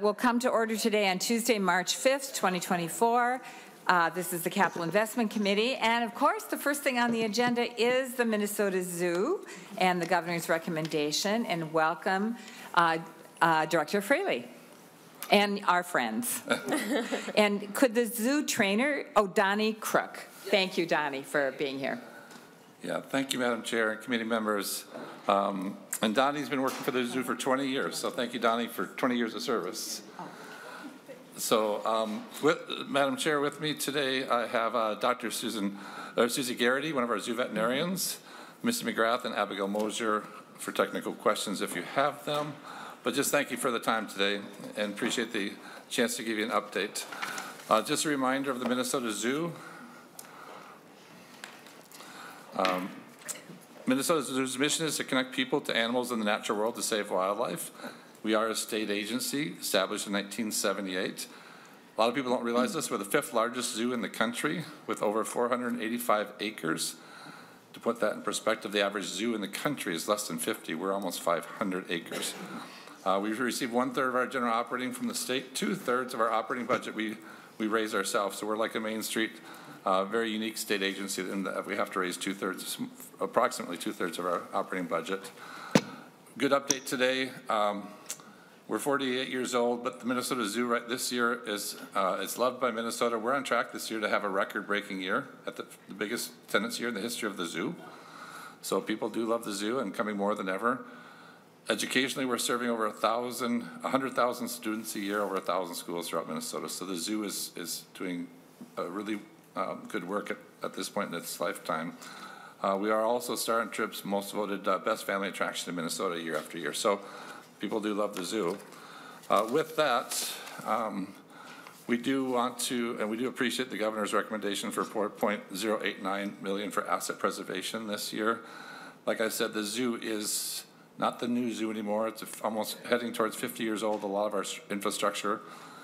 will come to order today on Tuesday, March 5th, 2024. This is the Capital Investment Committee. And of course, the first thing on the agenda is the Minnesota Zoo and the governor's recommendation. And welcome Director Fraley and our friends. And could the zoo trainer, Donnie Crook. Thank you, Donnie, for being here. Yeah, thank you, Madam Chair and committee members. And Donnie's been working for the zoo for 20 years, so thank you, Donnie, for 20 years of service. So, Madam Chair, with me today, I have Dr. Susie Garrity, one of our zoo veterinarians, Mr. McGrath and Abigail Mosier for technical questions if you have them. But just thank you for the time today and appreciate the chance to give you an update. Just a reminder of the Minnesota Zoo. Minnesota Zoo's mission is to connect people to animals in the natural world to save wildlife. We are a state agency established in 1978. A lot of people don't realize this. We're the 5th largest zoo in the country with over 485 acres. To put that in perspective, the average zoo in the country is less than 50. We're almost 500 acres. We receive 1/3 of our general operating from the state. 2/3 of our operating budget we raise ourselves. So we're like a Main Street, very unique state agency in that we have to raise approximately 2/3 of our operating budget. Good update today. We're 48 years old, but the Minnesota Zoo this year is loved by Minnesota. We're on track this year to have a record-breaking year at the biggest attendance year in the history of the zoo. So people do love the zoo and coming more than ever. Educationally, we're serving over 100,000 students a year, over 1,000 schools throughout Minnesota. So the zoo is doing really good work at this point in its lifetime. We are also Star and Trib's most voted best family attraction in Minnesota year after year. So people do love the zoo. With that, we do want to, and we do appreciate the governor's recommendation for $4.089 million for asset preservation this year. Like I said, the zoo is not the new zoo anymore. It's almost heading towards 50 years old, a lot of our infrastructure.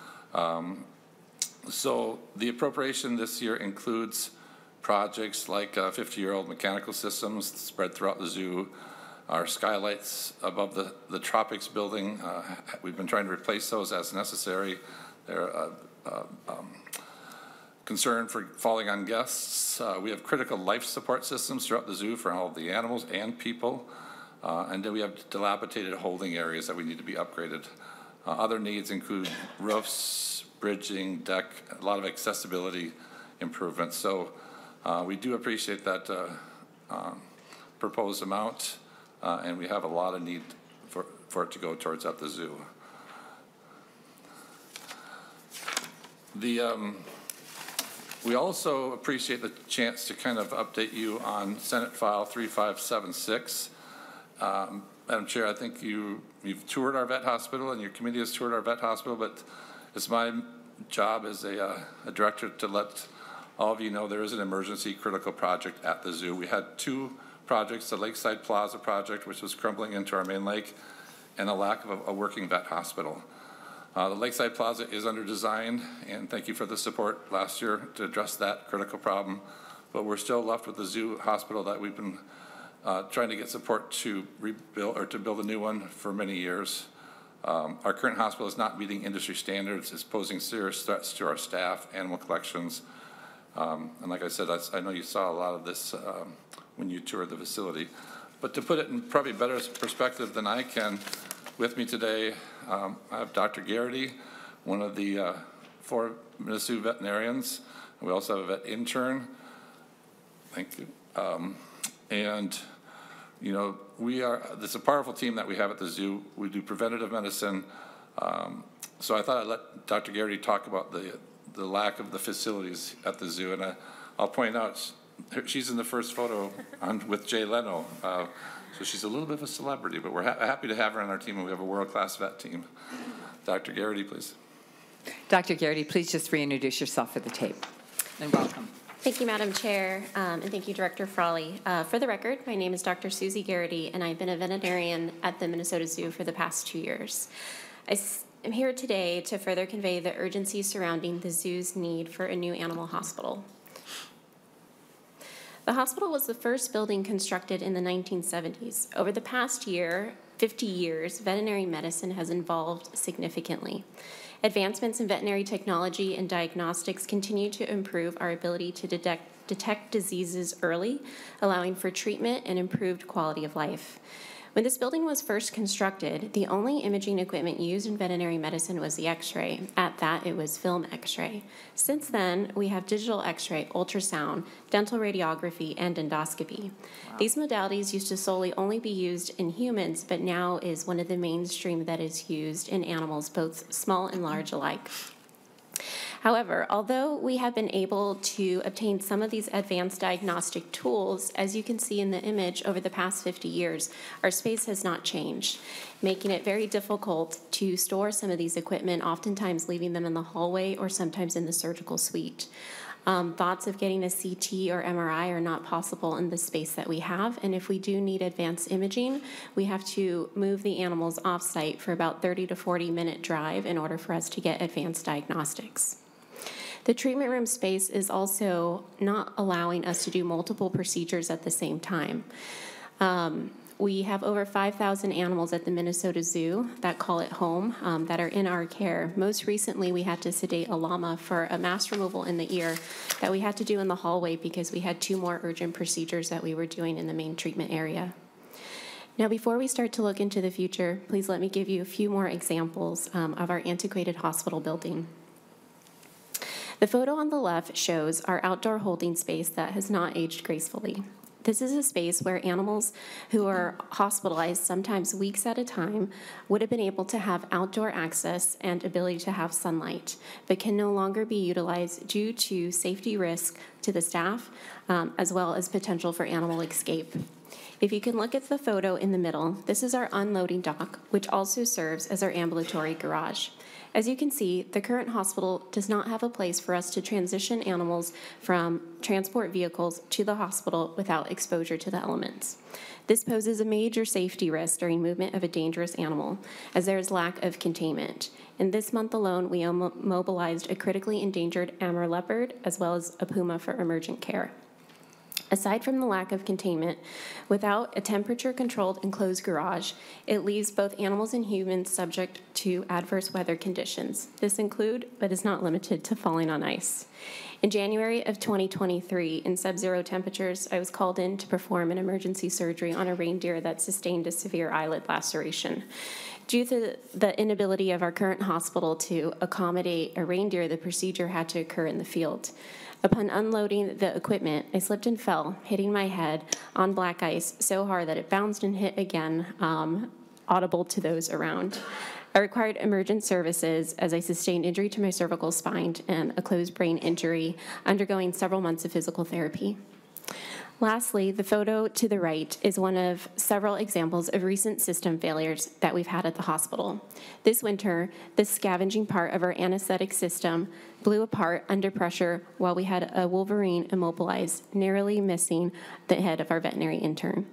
So the appropriation this year includes projects like 50-year-old mechanical systems spread throughout the zoo, our skylights above the Tropics building. We've been trying to replace those as necessary. They're concern for falling on guests. We have critical life support systems throughout the zoo for all of the animals and people. And then we have dilapidated holding areas that we need to be upgraded. Other needs include roofs, bridging, deck, a lot of accessibility improvements. So we do appreciate that proposed amount, and we have a lot of need for it to go towards at the zoo. We also appreciate the chance to kind of update you on Senate File 3576. Madam Chair, I think you've toured our vet hospital and your committee has toured our vet hospital, but it's my job as a director to let all of you know there is an emergency critical project at the zoo. We had 2 projects, the Lakeside Plaza project, which was crumbling into our main lake, and a lack of a working vet hospital. The Lakeside Plaza is under design, and thank you for the support last year to address that critical problem, but we're still left with the zoo hospital that we've been trying to get support to rebuild or to build a new one for many years. Our current hospital is not meeting industry standards. It's posing serious threats to our staff, animal collections. And like I said, I know you saw a lot of this when you toured the facility. But to put it in probably better perspective than I can, with me today, I have Dr. Garrity, one of the 4 Minnesota veterinarians. We also have a vet intern. Thank you. And you know, this is a powerful team that we have at the zoo. We do preventative medicine. So I thought I'd let Dr. Garrity talk about the lack of the facilities at the zoo. And I'll point out, she's in the first photo with Jay Leno. So she's a little bit of a celebrity, but we're happy to have her on our team, and we have a world-class vet team. Dr. Garrity, please. Dr. Garrity, please just reintroduce yourself for the tape, and welcome. Thank you, Madam Chair, and thank you, Director Fraley. For the record, my name is Dr. Susie Garrity, and I've been a veterinarian at the Minnesota Zoo for the past 2 years. I'm here today to further convey the urgency surrounding the zoo's need for a new animal hospital. The hospital was the first building constructed in the 1970s. Over the past year, 50 years, veterinary medicine has evolved significantly. Advancements in veterinary technology and diagnostics continue to improve our ability to detect diseases early, allowing for treatment and improved quality of life. When this building was first constructed, the only imaging equipment used in veterinary medicine was the X-ray. At that, it was film X-ray. Since then, we have digital X-ray, ultrasound, dental radiography, and endoscopy. Wow. These modalities used to solely only be used in humans, but now is one of the mainstream that is used in animals, both small and large alike. However, although we have been able to obtain some of these advanced diagnostic tools, as you can see in the image, over the past 50 years, our space has not changed, making it very difficult to store some of these equipment, oftentimes leaving them in the hallway or sometimes in the surgical suite. Thoughts of getting a CT or MRI are not possible in the space that we have, and if we do need advanced imaging, we have to move the animals off-site for about 30 to 40-minute drive in order for us to get advanced diagnostics. The treatment room space is also not allowing us to do multiple procedures at the same time. We have over 5,000 animals at the Minnesota Zoo that call it home, that are in our care. Most recently, we had to sedate a llama for a mass removal in the ear that we had to do in the hallway because we had 2 more urgent procedures that we were doing in the main treatment area. Now, before we start to look into the future, please let me give you a few more examples of our antiquated hospital building. The photo on the left shows our outdoor holding space that has not aged gracefully. This is a space where animals who are hospitalized, sometimes weeks at a time, would have been able to have outdoor access and ability to have sunlight, but can no longer be utilized due to safety risk to the staff, as well as potential for animal escape. If you can look at the photo in the middle, this is our unloading dock, which also serves as our ambulatory garage. As you can see, the current hospital does not have a place for us to transition animals from transport vehicles to the hospital without exposure to the elements. This poses a major safety risk during movement of a dangerous animal, as there is lack of containment. In this month alone, we mobilized a critically endangered Amur leopard, as well as a puma for emergent care. Aside from the lack of containment, without a temperature-controlled enclosed garage, it leaves both animals and humans subject to adverse weather conditions. This include, but is not limited to, falling on ice. In January of 2023, in sub-zero temperatures, I was called in to perform an emergency surgery on a reindeer that sustained a severe eyelid laceration. Due to the inability of our current hospital to accommodate a reindeer, the procedure had to occur in the field. Upon unloading the equipment, I slipped and fell, hitting my head on black ice so hard that it bounced and hit again, audible to those around. I required emergent services as I sustained injury to my cervical spine and a closed brain injury, undergoing several months of physical therapy. Lastly, the photo to the right is one of several examples of recent system failures that we've had at the hospital. This winter, the scavenging part of our anesthetic system blew apart under pressure while we had a Wolverine immobilized, narrowly missing the head of our veterinary intern.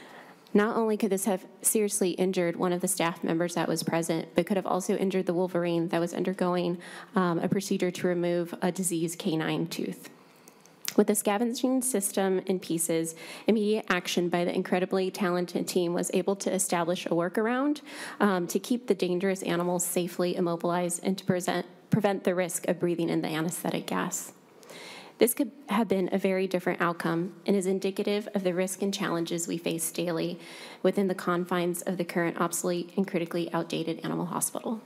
Not only could this have seriously injured one of the staff members that was present, but could have also injured the Wolverine that was undergoing a procedure to remove a diseased canine tooth. With the scavenging system in pieces, immediate action by the incredibly talented team was able to establish a workaround to keep the dangerous animals safely immobilized and to prevent the risk of breathing in the anesthetic gas. This could have been a very different outcome and is indicative of the risk and challenges we face daily within the confines of the current obsolete and critically outdated animal hospital.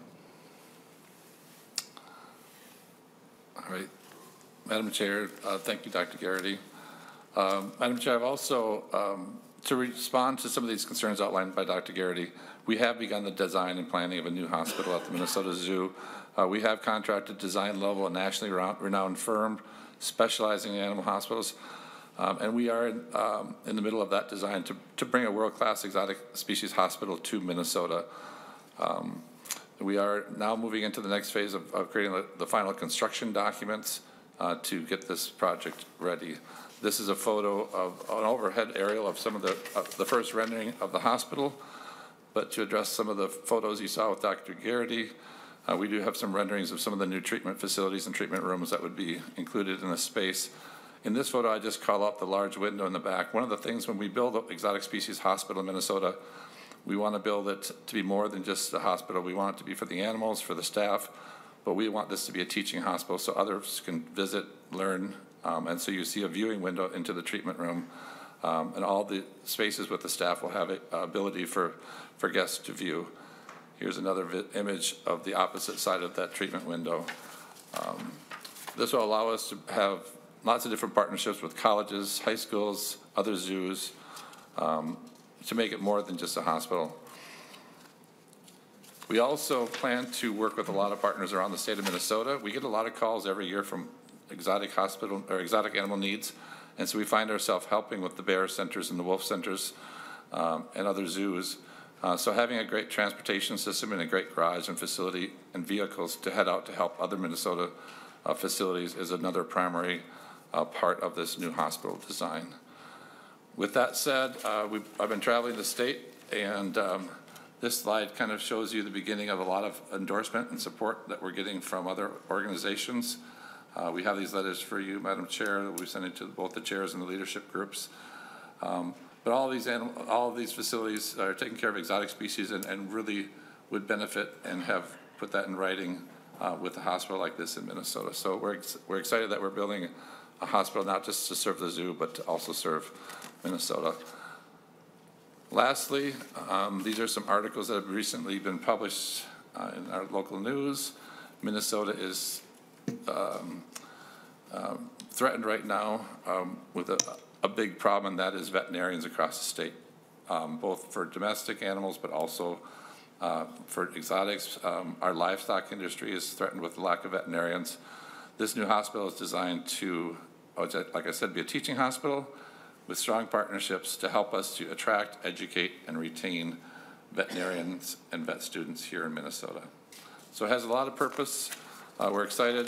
All right. Madam Chair, thank you, Dr. Garrity. Madam Chair, I've also, to respond to some of these concerns outlined by Dr. Garrity, we have begun the design and planning of a new hospital at the Minnesota Zoo. We have contracted design level, a nationally renowned firm specializing in animal hospitals, and we are in the middle of that design to bring a world-class exotic species hospital to Minnesota. We are now moving into the next phase of creating the final construction documents to get this project ready. This is a photo of an overhead aerial of some of the first rendering of the hospital, but to address some of the photos you saw with Dr. Garrity, we do have some renderings of some of the new treatment facilities and treatment rooms that would be included in the space. In this photo, I just call out the large window in the back. One of the things when we build an exotic species hospital in Minnesota, We want to build it to be more than just a hospital. We want it to be for the animals, for the staff, but we want this to be a teaching hospital so others can visit, learn, and so you see a viewing window into the treatment room, and all the spaces with the staff will have a ability for guests to view. Here's another image of the opposite side of that treatment window. This will allow us to have lots of different partnerships with colleges, high schools, other zoos, to make it more than just a hospital. We also plan to work with a lot of partners around the state of Minnesota. We get a lot of calls every year from exotic animal needs, and so we find ourselves helping with the bear centers and the wolf centers and other zoos. So having a great transportation system and a great garage and facility and vehicles to head out to help other Minnesota facilities is another primary part of this new hospital design. With that said, I've been traveling the state, and this slide kind of shows you the beginning of a lot of endorsement and support that we're getting from other organizations. We have these letters for you, Madam Chair, that we sent it to both the chairs and the leadership groups. But all of these facilities are taking care of exotic species and really would benefit and have put that in writing with a hospital like this in Minnesota. So we're excited that we're building a hospital not just to serve the zoo, but to also serve Minnesota. Lastly, these are some articles that have recently been published in our local news. Minnesota is threatened right now with a big problem, and that is veterinarians across the state, both for domestic animals, but also for exotics. Our livestock industry is threatened with the lack of veterinarians. This new hospital is designed to, like I said, be a teaching hospital with strong partnerships to help us to attract, educate, and retain veterinarians and vet students here in Minnesota. So it has a lot of purpose. We're excited.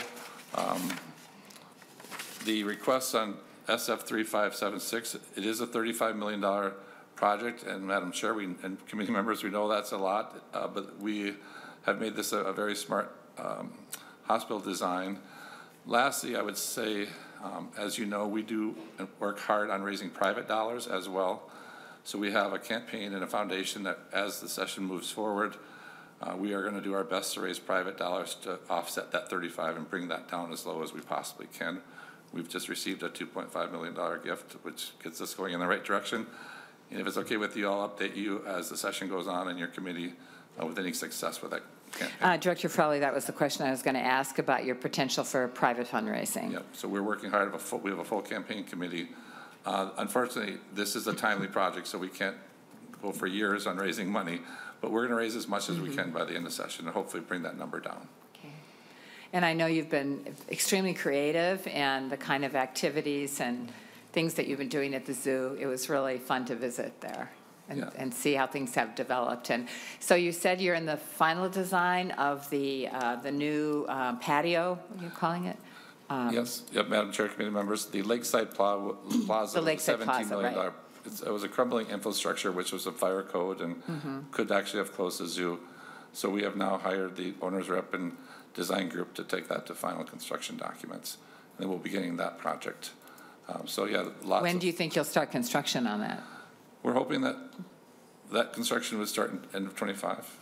The requests on SF 3576, it is a $35 million project, and Madam Chair, and committee members, we know that's a lot, but we have made this a very smart hospital design. Lastly, I would say, as you know, we do work hard on raising private dollars as well. So we have a campaign and a foundation that, as the session moves forward, we are going to do our best to raise private dollars to offset that 35 and bring that down as low as we possibly can. We've just received a $2.5 million gift, which gets us going in the right direction. And if it's okay with you, I'll update you as the session goes on in your committee with any success with that campaign. Director Frawley, that was the question I was going to ask about your potential for private fundraising. Yep, so we're working hard. We have a full campaign committee. Unfortunately, this is a timely project, so we can't go for years on raising money, but we're going to raise as much as we can by the end of the session and hopefully bring that number down. Okay. And I know you've been extremely creative and the kind of activities and things that you've been doing at the zoo. It was really fun to visit there and see how things have developed. And so you said you're in the final design of the new patio, what are you calling it? Yes, yep, Madam Chair, committee members, the Lakeside Plaza, The Lakeside $17 million. Plaza, right. It was a crumbling infrastructure, which was a fire code and could actually have closed the zoo. So we have now hired the owner's rep and design group to take that to final construction documents. And then we'll be getting that project. So yeah, When do you think you'll start construction on that? We're hoping that that construction would start in end of 25.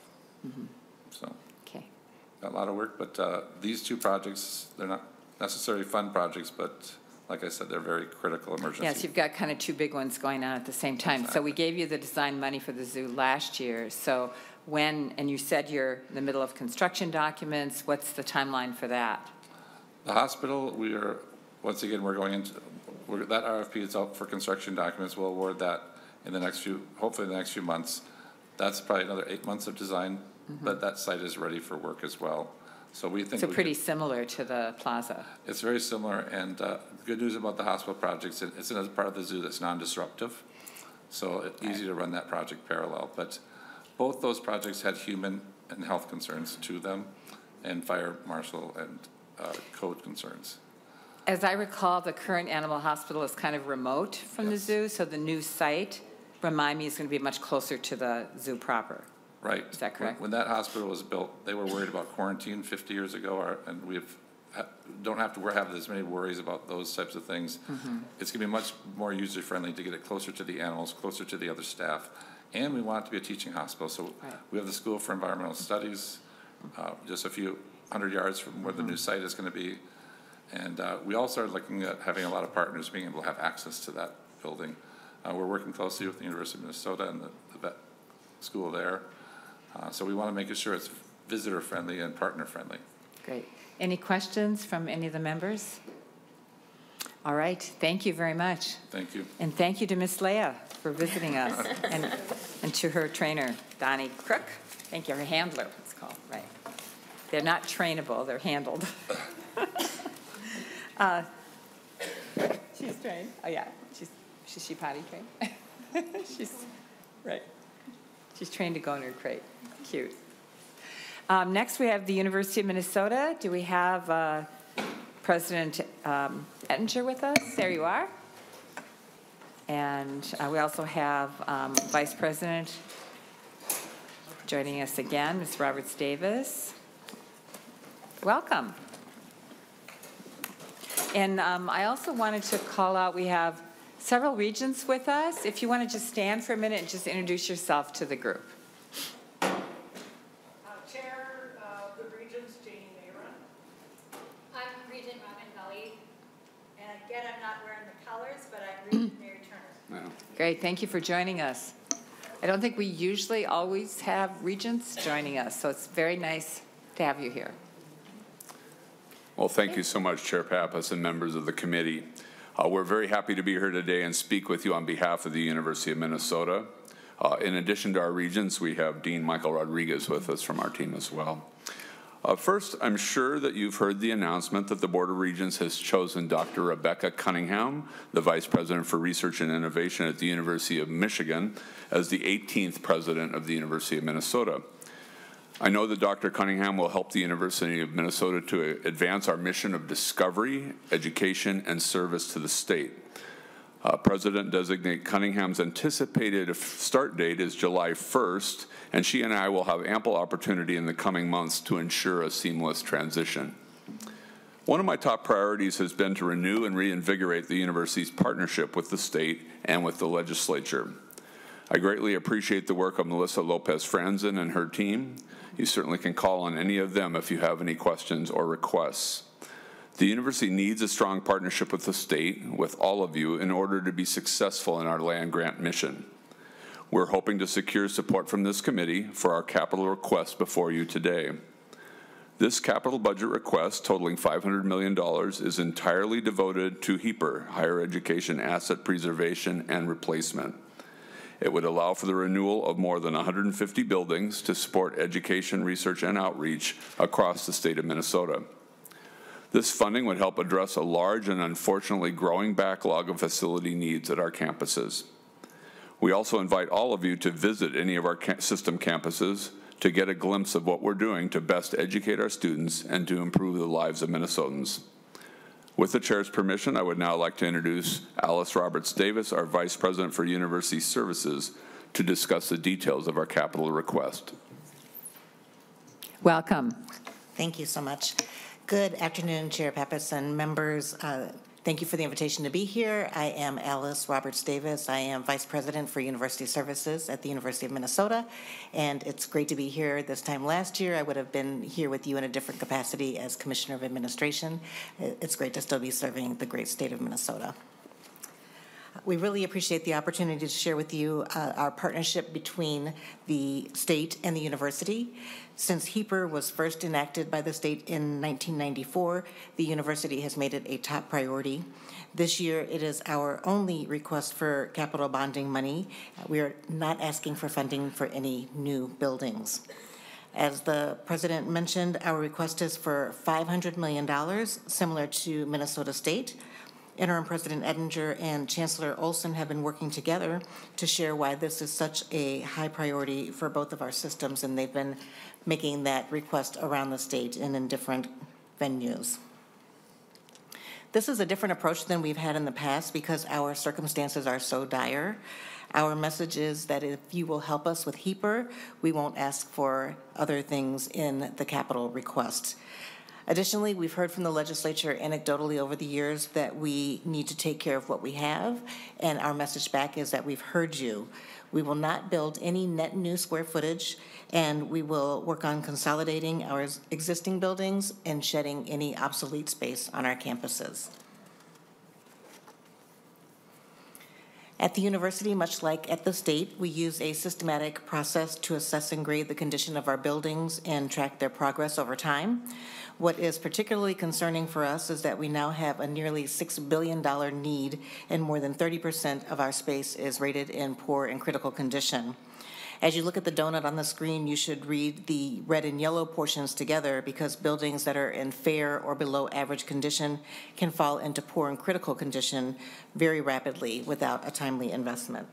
So Okay. got a lot of work, but these two projects, they're not necessarily fun projects, but like I said, they're very critical emergency. Yes, you've got kind of two big ones going on at the same time. Exactly. So we gave you the design money for the zoo last year. So when, and you said you're in the middle of construction documents, what's the timeline for that? The hospital, we are, once again, we're going into, that RFP is out for construction documents. We'll award that in the next few, hopefully the next few months. That's probably another 8 months of design, but that site is ready for work as well. So we think So pretty similar to the plaza. it's very similar, and the good news about the hospital projects, it's in a part of the zoo that's non-disruptive, so it's easy to run that project parallel. But both those projects had human and health concerns to them, and fire marshal and code concerns. As I recall, the current animal hospital is kind of remote from the zoo, so the new site, remind me, is going to be much closer to the zoo proper. Right. Is that correct? When that hospital was built, they were worried about quarantine 50 years ago, and don't have to have as many worries about those types of things. It's going to be much more user-friendly to get it closer to the animals, closer to the other staff, and we want it to be a teaching hospital. So we have the School for Environmental Studies, just a few hundred yards from where the new site is going to be. And we also are looking at having a lot of partners being able to have access to that building. We're working closely with the University of Minnesota and the vet school there. So we want to make sure it's visitor-friendly and partner-friendly. Great. Any questions from any of the members? All right. Thank you very much. Thank you. And thank you to Miss Leah for visiting us, and to her trainer, Donnie Crook. Thank you, her handler, it's called, right. They're not trainable, they're handled. She's trained. Oh, yeah. She's potty trained? Right. She's trained to go in her crate. Cute. Next, we have the University of Minnesota. Do we have President Ettinger with us? There you are. And we also have Vice President joining us again, Ms. Roberts Davis. Welcome. And I also wanted to call out, we have several regents with us. If you want to just stand for a minute and just introduce yourself to the group. Chair of the Regents, Janie Mayron. I'm Regent Robin Gully, and again, I'm not wearing the colors, but I'm Regent Mary Turner. Great, thank you for joining us. I don't think we usually always have regents joining us, so it's very nice to have you here. Well, thank you so much, Chair Pappas and members of the committee. We're very happy to be here today and speak with you on behalf of the University of Minnesota. In addition to our regents, we have Dean Michael Rodriguez with us from our team as well. First, I'm sure that you've heard the announcement that the Board of Regents has chosen Dr. Rebecca Cunningham, the Vice President for Research and Innovation at the University of Michigan, as the 18th President of the University of Minnesota. I know that Dr. Cunningham will help the University of Minnesota to advance our mission of discovery, education, and service to the state. President-designate Cunningham's anticipated start date is July 1st, and she and I will have ample opportunity in the coming months to ensure a seamless transition. One of my top priorities has been to renew and reinvigorate the university's partnership with the state and with the legislature. I greatly appreciate the work of Melissa Lopez-Franzen and her team. You certainly can call on any of them if you have any questions or requests. The university needs a strong partnership with the state, with all of you, in order to be successful in our land grant mission. We're hoping to secure support from this committee for our capital request before you today. This capital budget request, totaling $500 million, is entirely devoted to HEAPR, Higher Education Asset Preservation and Replacement. It would allow for the renewal of more than 150 buildings to support education, research, and outreach across the state of Minnesota. This funding would help address a large and unfortunately growing backlog of facility needs at our campuses. We also invite all of you to visit any of our system campuses to get a glimpse of what we're doing to best educate our students and to improve the lives of Minnesotans. With the chair's permission, I would now like to introduce Alice Roberts Davis, our Vice President for University Services, to discuss the details of our capital request. Welcome. Thank you so much. Good afternoon, Chair Pappas and members. Thank you for the invitation to be here. I am Alice Roberts Davis. I am Vice President for University Services at the University of Minnesota, and it's great to be here. This time last year, I would have been here with you in a different capacity as Commissioner of Administration. It's great to still be serving the great state of Minnesota. We really appreciate the opportunity to share with you our partnership between the state and the university. Since HEAPR was first enacted by the state in 1994, the university has made it a top priority. This year, it is our only request for capital bonding money. We are not asking for funding for any new buildings. As the president mentioned, our request is for $500 million, similar to Minnesota State. Interim President Ettinger and Chancellor Olson have been working together to share why this is such a high priority for both of our systems, and they've been making that request around the state and in different venues. This is a different approach than we've had in the past because our circumstances are so dire. Our message is that if you will help us with HEAPR, we won't ask for other things in the capital request. Additionally, we've heard from the legislature anecdotally over the years that we need to take care of what we have, and our message back is that we've heard you. We will not build any net new square footage, and we will work on consolidating our existing buildings and shedding any obsolete space on our campuses. At the university, much like at the state, we use a systematic process to assess and grade the condition of our buildings and track their progress over time. What is particularly concerning for us is that we now have a nearly $6 billion need, and more than 30% of our space is rated in poor and critical condition. As you look at the donut on the screen, you should read the red and yellow portions together, because buildings that are in fair or below average condition can fall into poor and critical condition very rapidly without a timely investment.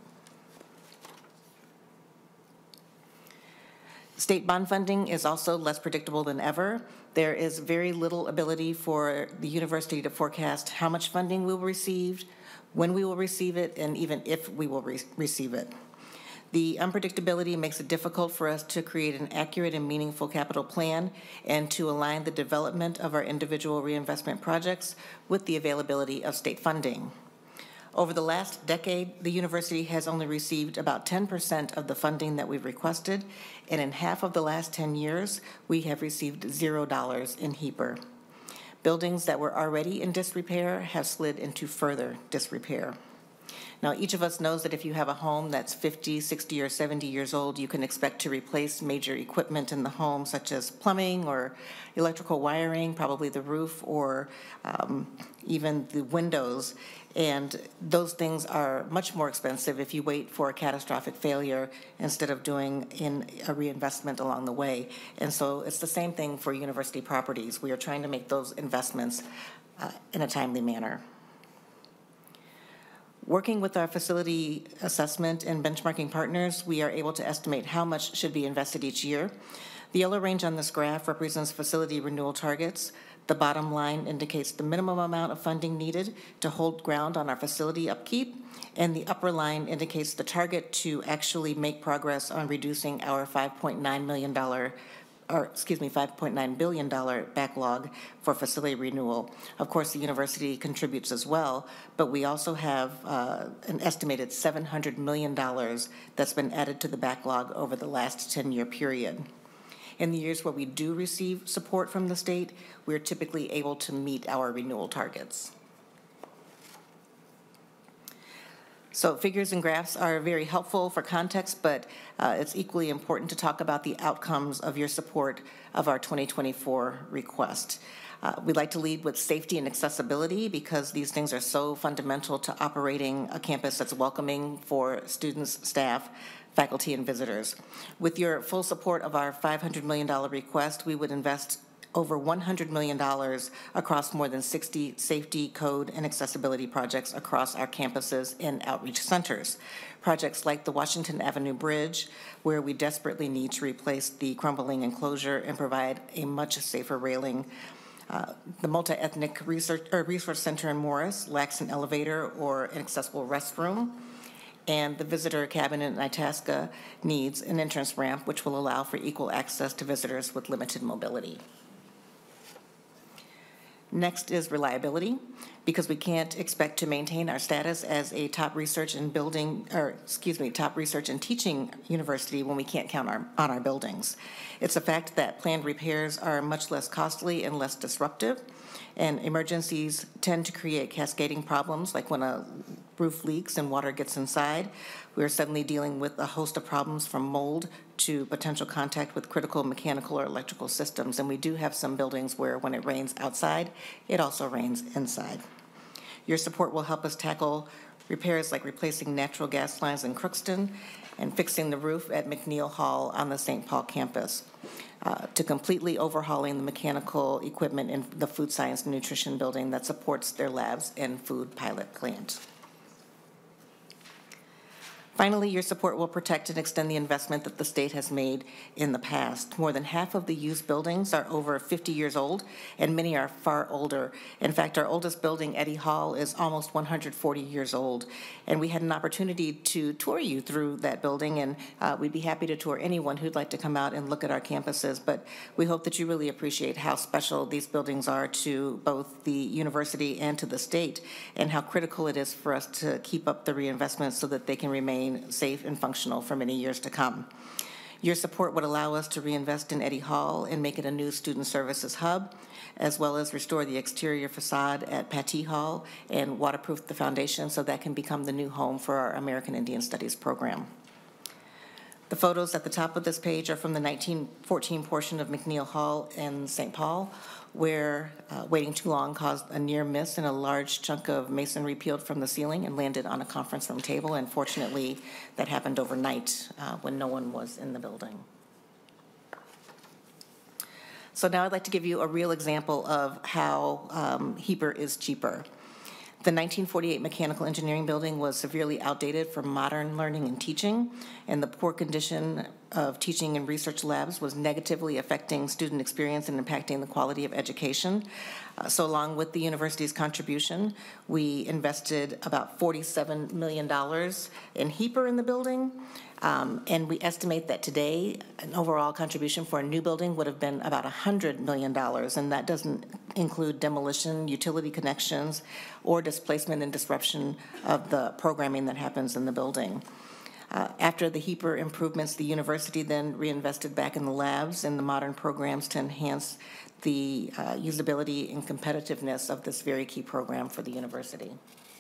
State bond funding is also less predictable than ever. There is very little ability for the university to forecast how much funding we will receive, when we will receive it, and even if we will receive it. The unpredictability makes it difficult for us to create an accurate and meaningful capital plan and to align the development of our individual reinvestment projects with the availability of state funding. Over the last decade, the university has only received about 10% of the funding that we've requested, and in half of the last 10 years, we have received $0 in HEAPR. Buildings that were already in disrepair have slid into further disrepair. Now, each of us knows that if you have a home that's 50, 60, or 70 years old, you can expect to replace major equipment in the home, such as plumbing or electrical wiring, probably the roof, or even the windows. And those things are much more expensive if you wait for a catastrophic failure instead of doing a reinvestment along the way. And so it's the same thing for university properties. We are trying to make those investments in a timely manner. Working with our facility assessment and benchmarking partners, we are able to estimate how much should be invested each year. The yellow range on this graph represents facility renewal targets. The bottom line indicates the minimum amount of funding needed to hold ground on our facility upkeep, and the upper line indicates the target to actually make progress on reducing our $5.9 billion backlog for facility renewal. Of course, the university contributes as well, but we also have an estimated $700 million that's been added to the backlog over the last 10-year period. In the years where we do receive support from the state, we're typically able to meet our renewal targets. So figures and graphs are very helpful for context, but it's equally important to talk about the outcomes of your support of our 2024 request. We'd like to lead with safety and accessibility, because these things are so fundamental to operating a campus that's welcoming for students, staff, faculty, and visitors. With your full support of our $500 million request, we would invest over $100 million across more than 60 safety, code, and accessibility projects across our campuses and outreach centers. Projects like the Washington Avenue Bridge, where we desperately need to replace the crumbling enclosure and provide a much safer railing. The Multi-Ethnic Resource Center in Morris lacks an elevator or an accessible restroom. And the visitor cabin in Itasca needs an entrance ramp, which will allow for equal access to visitors with limited mobility. Next is reliability, because we can't expect to maintain our status as a top research and teaching university when we can't count on our buildings. It's a fact that planned repairs are much less costly and less disruptive, and emergencies tend to create cascading problems, like when a roof leaks and water gets inside. We're suddenly dealing with a host of problems, from mold to potential contact with critical mechanical or electrical systems. And we do have some buildings where when it rains outside, it also rains inside. Your support will help us tackle repairs like replacing natural gas lines in Crookston and fixing the roof at McNeil Hall on the St. Paul campus, to completely overhauling the mechanical equipment in the food science and nutrition building that supports their labs and food pilot plant. Finally, your support will protect and extend the investment that the state has made in the past. More than half of the used buildings are over 50 years old, and many are far older. In fact, our oldest building, Eddy Hall, is almost 140 years old. And we had an opportunity to tour you through that building, and we'd be happy to tour anyone who'd like to come out and look at our campuses. But we hope that you really appreciate how special these buildings are to both the university and to the state, and how critical it is for us to keep up the reinvestment so that they can remain safe and functional for many years to come. Your support would allow us to reinvest in Eddy Hall and make it a new student services hub, as well as restore the exterior facade at Pattee Hall and waterproof the foundation so that can become the new home for our American Indian Studies program. The photos at the top of this page are from the 1914 portion of McNeil Hall in St. Paul, where waiting too long caused a near miss and a large chunk of masonry peeled from the ceiling and landed on a conference room table. And fortunately, that happened overnight when no one was in the building. So now I'd like to give you a real example of how HEAPR is cheaper. The 1948 mechanical engineering building was severely outdated for modern learning and teaching, and the poor condition of teaching and research labs was negatively affecting student experience and impacting the quality of education. So along with the university's contribution, we invested about $47 million in HEAPR in the building, and we estimate that today an overall contribution for a new building would have been about $100 million, and that doesn't include demolition, utility connections, or displacement and disruption of the programming that happens in the building. After the HEAPR improvements, the university then reinvested back in the labs and the modern programs to enhance the usability and competitiveness of this very key program for the university.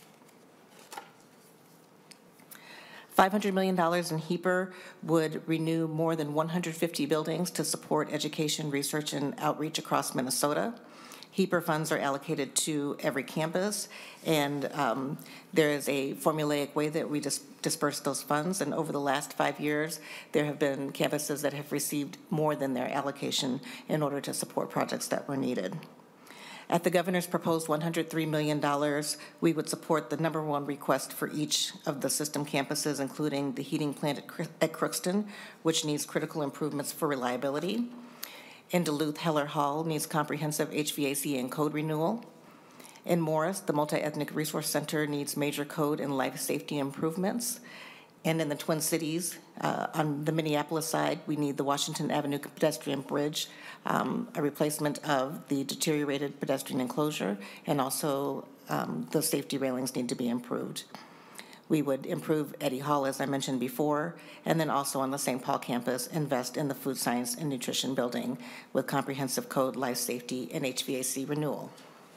$500 million in HEAPR would renew more than 150 buildings to support education, research, and outreach across Minnesota. HEAPR funds are allocated to every campus, and there is a formulaic way that we disperse those funds, and over the last 5 years, there have been campuses that have received more than their allocation in order to support projects that were needed. At the governor's proposed $103 million, we would support the #1 request for each of the system campuses, including the heating plant at Crookston, which needs critical improvements for reliability. In Duluth, Heller Hall needs comprehensive HVAC and code renewal. In Morris, the Multi-Ethnic Resource Center needs major code and life safety improvements. And in the Twin Cities, on the Minneapolis side, we need the Washington Avenue pedestrian bridge, a replacement of the deteriorated pedestrian enclosure, and also the safety railings need to be improved. We would improve Eddy Hall, as I mentioned before, and then also on the St. Paul campus, invest in the food science and nutrition building with comprehensive code, life safety, and HVAC renewal.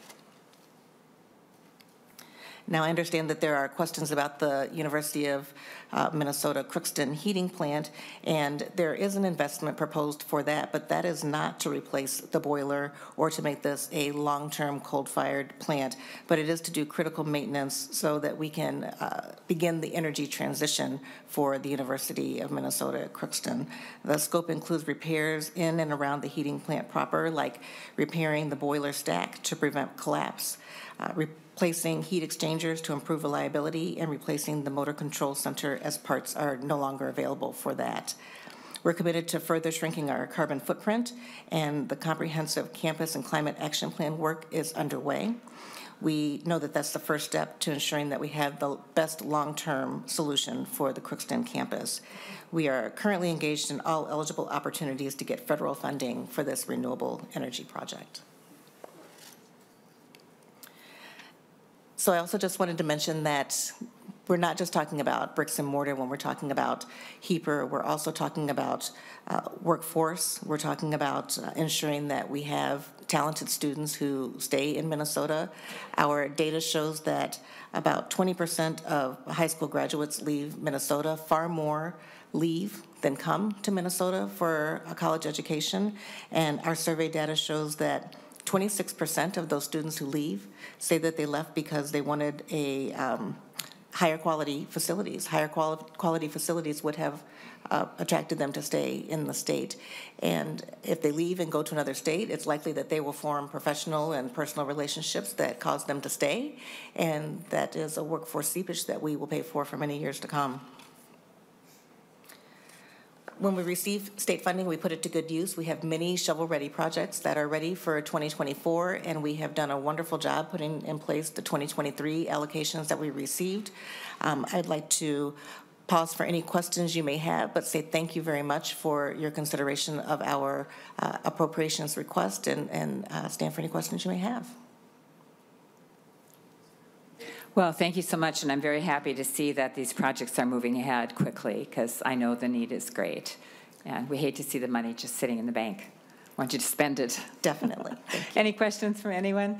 Now, I understand that there are questions about the University of Minnesota Crookston heating plant, and there is an investment proposed for that, but that is not to replace the boiler or to make this a long-term coal-fired plant, but it is to do critical maintenance so that we can begin the energy transition for the University of Minnesota at Crookston. The scope includes repairs in and around the heating plant proper, like repairing the boiler stack to prevent collapse, replacing heat exchangers to improve reliability, and replacing the motor control center as parts are no longer available for that. We're committed to further shrinking our carbon footprint, and the comprehensive campus and climate action plan work is underway. We know that that's the first step to ensuring that we have the best long-term solution for the Crookston campus. We are currently engaged in all eligible opportunities to get federal funding for this renewable energy project. So I also just wanted to mention that we're not just talking about bricks and mortar when we're talking about HEAPR. We're also talking about workforce. We're talking about ensuring that we have talented students who stay in Minnesota. Our data shows that about 20% of high school graduates leave Minnesota. Far more leave than come to Minnesota for a college education. And our survey data shows that 26% of those students who leave say that they left because they wanted a higher quality facilities. Higher quality facilities would have attracted them to stay in the state. And if they leave and go to another state, it's likely that they will form professional and personal relationships that cause them to stay. And that is a workforce seepage that we will pay for many years to come. when we receive state funding, we put it to good use. We have many shovel-ready projects that are ready for 2024, and we have done a wonderful job putting in place the 2023 allocations that we received. I'd like to pause for any questions you may have, but say thank you very much for your consideration of our appropriations request, and stand for any questions you may have. Well, thank you so much, and I'm very happy to see that these projects are moving ahead quickly, because I know the need is great, and we hate to see the money just sitting in the bank. I want you to spend it. Definitely. Any questions from anyone?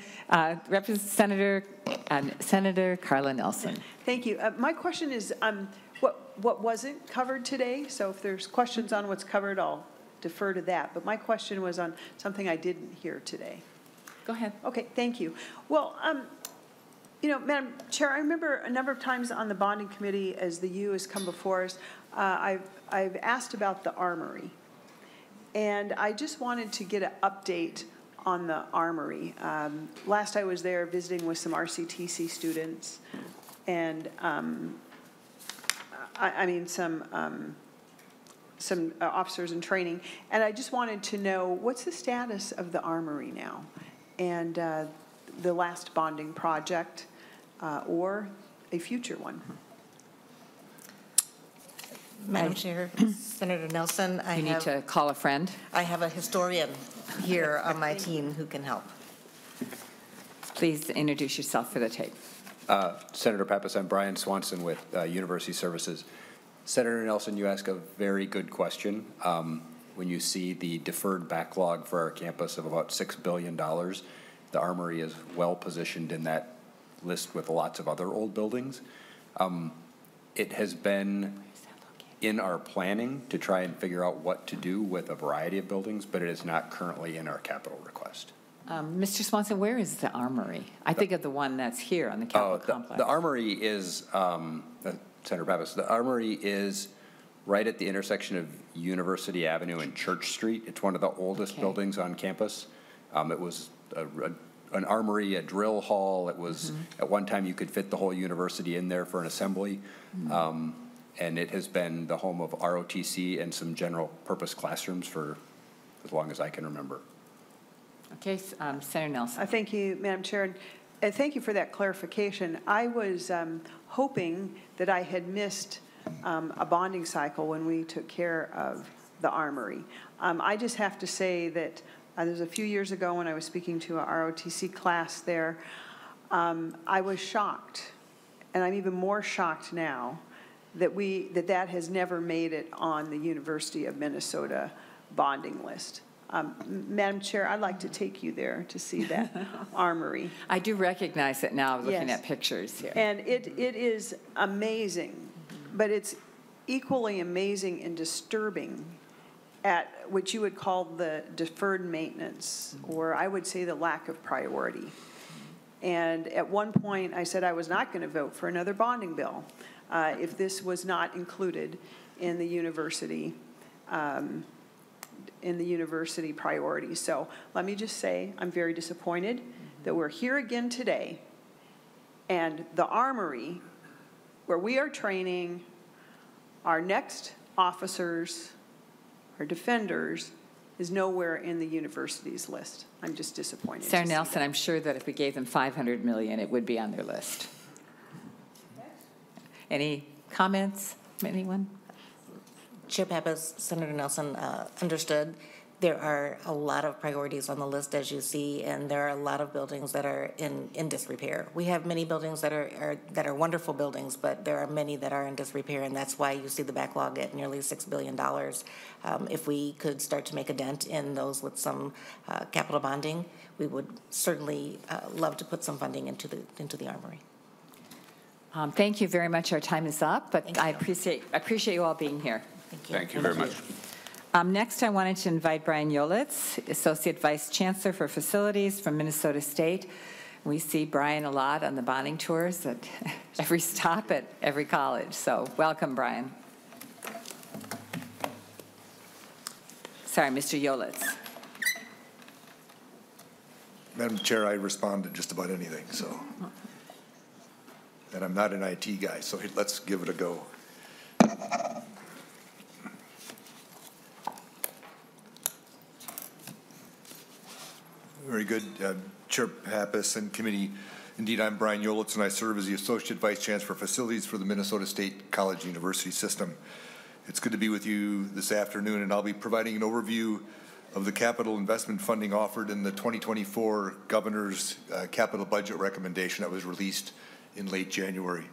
Senator Carla Nelson. Thank you. My question is, what wasn't covered today? So if there's questions on what's covered, I'll defer to that. But my question was on something I didn't hear today. Go ahead. Okay, thank you. Well, you know, Madam Chair, I remember a number of times on the bonding committee as the U has come before us, I've asked about the armory. And I just wanted to get an update on the armory. Last I was there visiting with some RCTC students and some officers in training. And I just wanted to know, what's the status of the armory now? And the last bonding project, or a future one. Madam Chair, Senator Nelson, You need to call a friend. I have a historian here on my team who can help. Please introduce yourself for the tape. Senator Pappas, I'm Brian Swanson with University Services. Senator Nelson, you ask a very good question. When you see the deferred backlog for our campus of about $6 billion, the Armory is well positioned in that list with lots of other old buildings. It has been in our planning to try and figure out what to do with a variety of buildings, but it is not currently in our capital request. Mr. Swanson, where is the Armory? I think of the one that's here on the Capitol complex. The Armory is, Senator Pappas, the Armory is right at the intersection of University Avenue and Church Street. It's one of the oldest buildings on campus. It was an armory, a drill hall. It was, at one time, you could fit the whole university in there for an assembly. And it has been the home of ROTC and some general purpose classrooms for as long as I can remember. Okay, Senator Nelson. Thank you, Madam Chair. And thank you for that clarification. I was hoping that I had missed a bonding cycle when we took care of the Armory. I just have to say that there was a few years ago when I was speaking to a ROTC class there, I was shocked, and I'm even more shocked now, that has never made it on the University of Minnesota bonding list. Madam Chair, I'd like to take you there to see that Armory. I do recognize it now, looking Yes. at pictures here. And it is amazing, but it's equally amazing and disturbing at what you would call the deferred maintenance, or I would say the lack of priority. And at one point, I said I was not going to vote for another bonding bill if this was not included in the university priorities. So let me just say, I'm very disappointed that we're here again today, and the Armory, where we are training our next officers, our defenders, is nowhere in the university's list. I'm just disappointed. Senator Nelson, I'm sure that if we gave them $500 million, it would be on their list. Any comments from anyone? Chair Pappas, Senator Nelson, understood. There are a lot of priorities on the list, as you see, and there are a lot of buildings that are in disrepair. We have many buildings that are wonderful buildings, but there are many that are in disrepair, and that's why you see the backlog at nearly $6 billion. If we could start to make a dent in those with some capital bonding, we would certainly love to put some funding into the Armory. Thank you very much. Our time is up, but I appreciate you all being here. Thank you very much. Next, I wanted to invite Brian Yolitz, Associate Vice Chancellor for Facilities from Minnesota State. We see Brian a lot on the bonding tours at every stop at every college. So welcome, Brian. Sorry, Mr. Yolitz. Madam Chair, I respond to just about anything, so. And I'm not an IT guy, so let's give it a go. Very good. Chair Pappas and committee. Indeed, I'm Brian Yolitz, and I serve as the Associate Vice Chancellor for Facilities for the Minnesota State College University System. It's good to be with you this afternoon, and I'll be providing an overview of the capital investment funding offered in the 2024 Governor's capital budget recommendation that was released in late January.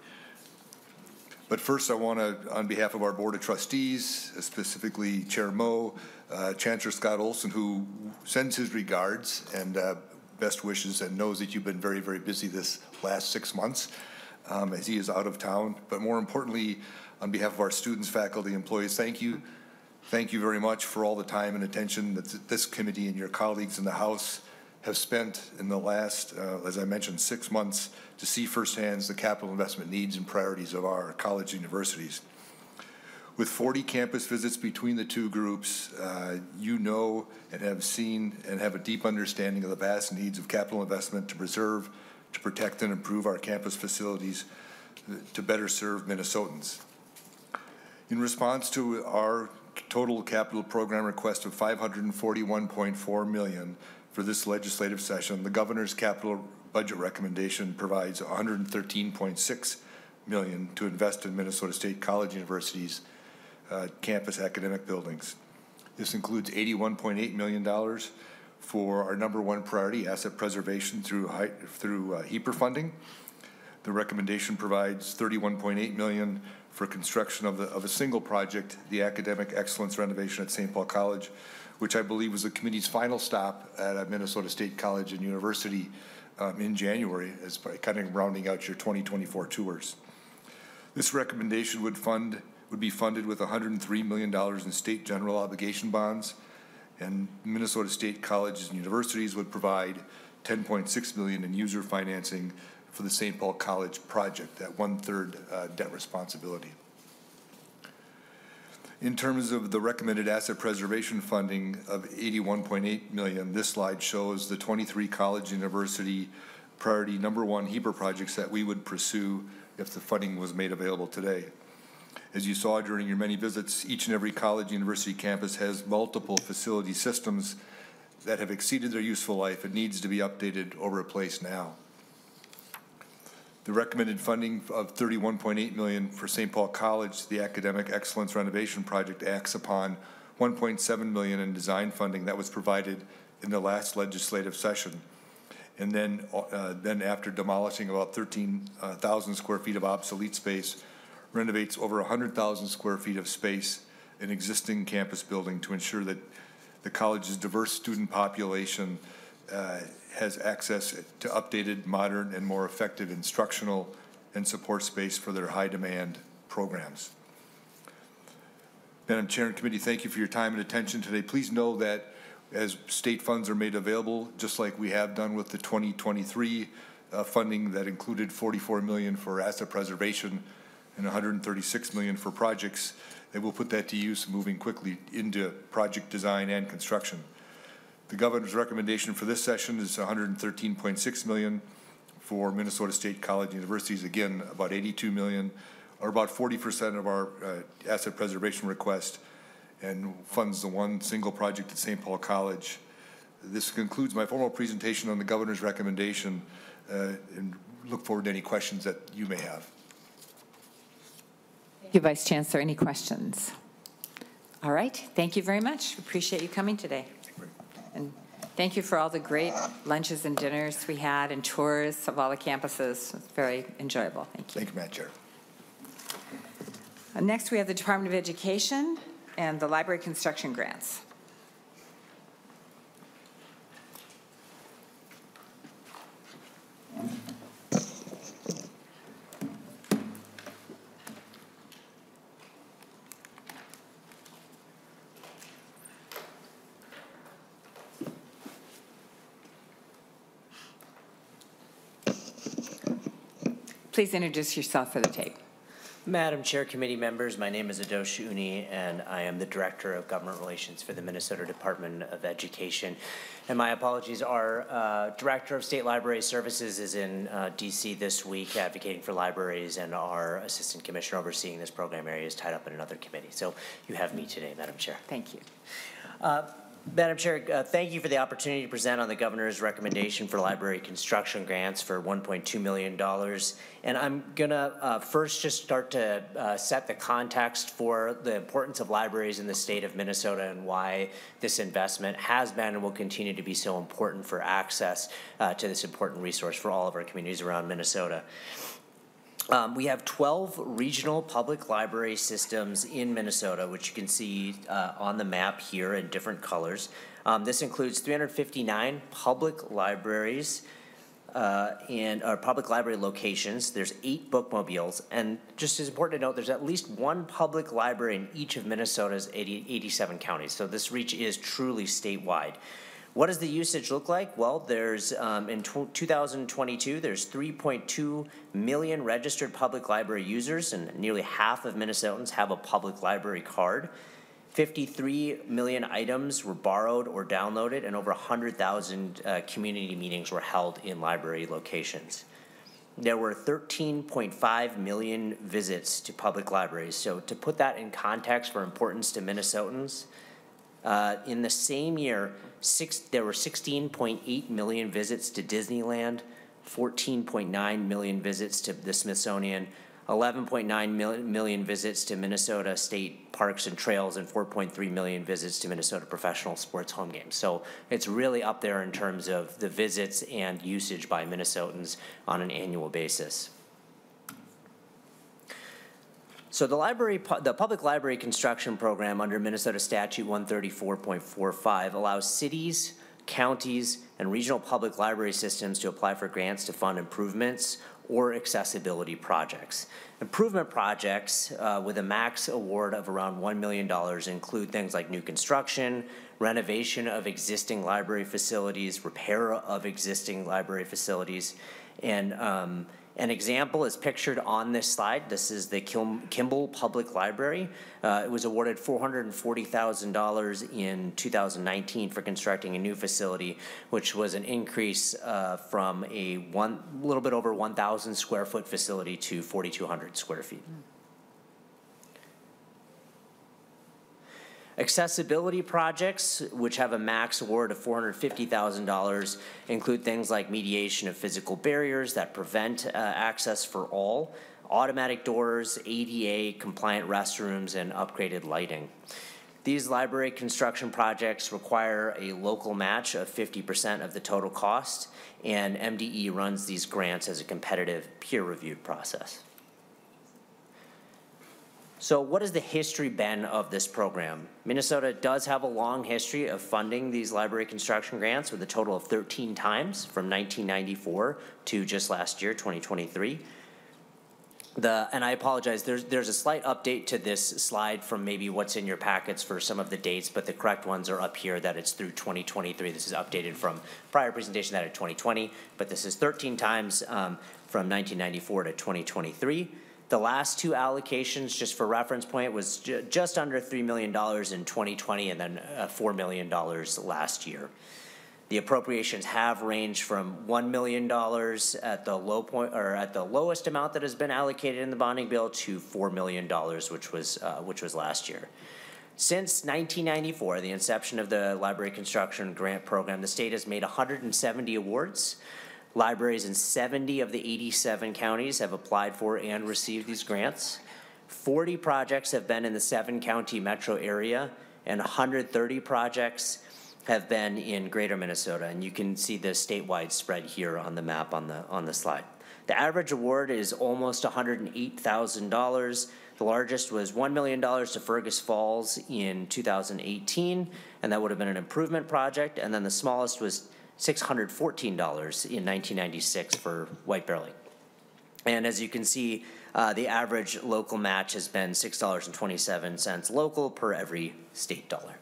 But first, I want to, on behalf of our Board of Trustees, specifically Chair Moe, Chancellor Scott Olson, who sends his regards and best wishes and knows that you've been very, very busy this last 6 months as he is out of town. But more importantly, on behalf of our students, faculty, employees, thank you. Thank you very much for all the time and attention that this committee and your colleagues in the House have spent in the last, as I mentioned, 6 months to see firsthand the capital investment needs and priorities of our college universities. With 40 campus visits between the two groups, you know and have seen and have a deep understanding of the vast needs of capital investment to preserve, to protect, and improve our campus facilities to better serve Minnesotans. In response to our total capital program request of $541.4 million for this legislative session, the governor's capital budget recommendation provides $113.6 million to invest in Minnesota State College University's campus academic buildings. This includes $81.8 million for our #1 priority, asset preservation through HEAPR funding. The recommendation provides $31.8 million for construction of a single project, the academic excellence renovation at St. Paul College, which I believe was the committee's final stop at Minnesota State College and University in January, as kind of rounding out your 2024 tours. This recommendation would be funded with $103 million in state general obligation bonds, and Minnesota State colleges and universities would provide $10.6 million in user financing for the St. Paul College project, that 1/3 debt responsibility. In terms of the recommended asset preservation funding of $81.8 million, this slide shows the 23 college university priority #1 HEAPR projects that we would pursue if the funding was made available today. As you saw during your many visits, each and every college university campus has multiple facility systems that have exceeded their useful life and needs to be updated or replaced now. The recommended funding of $31.8 million for St. Paul College, the Academic Excellence Renovation Project, acts upon $1.7 million in design funding that was provided in the last legislative session. And then after demolishing about 13,000 square feet of obsolete space, renovates over 100,000 square feet of space in existing campus building to ensure that the college's diverse student population has access to updated, modern, and more effective instructional and support space for their high-demand programs. Madam Chair and Committee, thank you for your time and attention today. Please know that as state funds are made available, just like we have done with the 2023 funding that included $44 million for asset preservation and $136 million for projects, they will put that to use moving quickly into project design and construction. The governor's recommendation for this session is $113.6 million for Minnesota State College Universities. Again, about $82 million, or about 40% of our asset preservation request, and funds the one single project at St. Paul College. This concludes my formal presentation on the governor's recommendation, and look forward to any questions that you may have. Thank you, Vice Chancellor. Any questions? All right. Thank you very much. Appreciate you coming today. And thank you for all the great lunches and dinners we had and tours of all the campuses. It's very enjoyable. Thank you. Thank you, Madam Chair. Next, we have the Department of Education and the library construction grants. Please introduce yourself for the tape. Madam Chair, committee members, my name is Adosh Uni, and I am the Director of Government Relations for the Minnesota Department of Education. And my apologies, our Director of State Library Services is in DC this week advocating for libraries, and our Assistant Commissioner overseeing this program area is tied up in another committee. So you have me today, Madam Chair. Thank you. Madam Chair, thank you for the opportunity to present on the governor's recommendation for library construction grants for $1.2 million. And I'm going to first just start to set the context for the importance of libraries in the state of Minnesota and why this investment has been and will continue to be so important for access to this important resource for all of our communities around Minnesota. We have 12 regional public library systems in Minnesota, which you can see on the map here in different colors. This includes 359 public libraries and public library locations. There's 8 bookmobiles, and just as important to note, there's at least one public library in each of Minnesota's 87 counties. So this reach is truly statewide. What does the usage look like? Well, there's in 2022, there's 3.2 million registered public library users, and nearly half of Minnesotans have a public library card. 53 million items were borrowed or downloaded, and over 100,000 community meetings were held in library locations. There were 13.5 million visits to public libraries. So to put that in context for importance to Minnesotans, in the same year, there were 16.8 million visits to Disneyland, 14.9 million visits to the Smithsonian, 11.9 million visits to Minnesota State Parks and Trails, and 4.3 million visits to Minnesota professional sports home games. So it's really up there in terms of the visits and usage by Minnesotans on an annual basis. So the public library construction program under Minnesota Statute 134.45 allows cities, counties, and regional public library systems to apply for grants to fund improvements or accessibility projects. Improvement projects with a max award of around $1 million include things like new construction, renovation of existing library facilities, repair of existing library facilities, and an example is pictured on this slide. This is the Kimball Public Library. It was awarded $440,000 in 2019 for constructing a new facility, which was an increase from a little bit over 1,000 square foot facility to 4,200 square feet. Accessibility projects, which have a max award of $450,000, include things like mediation of physical barriers that prevent access for all, automatic doors, ADA compliant restrooms, and upgraded lighting. These library construction projects require a local match of 50% of the total cost, and MDE runs these grants as a competitive peer-reviewed process. So what has the history been of this program? Minnesota does have a long history of funding these library construction grants with a total of 13 times from 1994 to just last year, 2023. And I apologize, there's a slight update to this slide from maybe what's in your packets for some of the dates, but the correct ones are up here that it's through 2023. This is updated from prior presentation that at 2020, but this is 13 times from 1994 to 2023. The last 2 allocations, just for reference point, was just under $3 million in 2020 and then $4 million last year. The appropriations have ranged from $1 million at the low point, or at the lowest amount that has been allocated in the bonding bill, to $4 million, which was last year. Since 1994, the inception of the library construction grant program, the state has made 170 awards. Libraries in 70 of the 87 counties have applied for and received these grants. 40 projects have been in the 7-county metro area, and 130 projects have been in greater Minnesota. And you can see the statewide spread here on the map on the slide. The average award is almost $108,000. The largest was $1 million to Fergus Falls in 2018, and that would have been an improvement project. And then the smallest was $614 in 1996 for White Bear Lake. And as you can see, the average local match has been $6.27 local per every state dollar.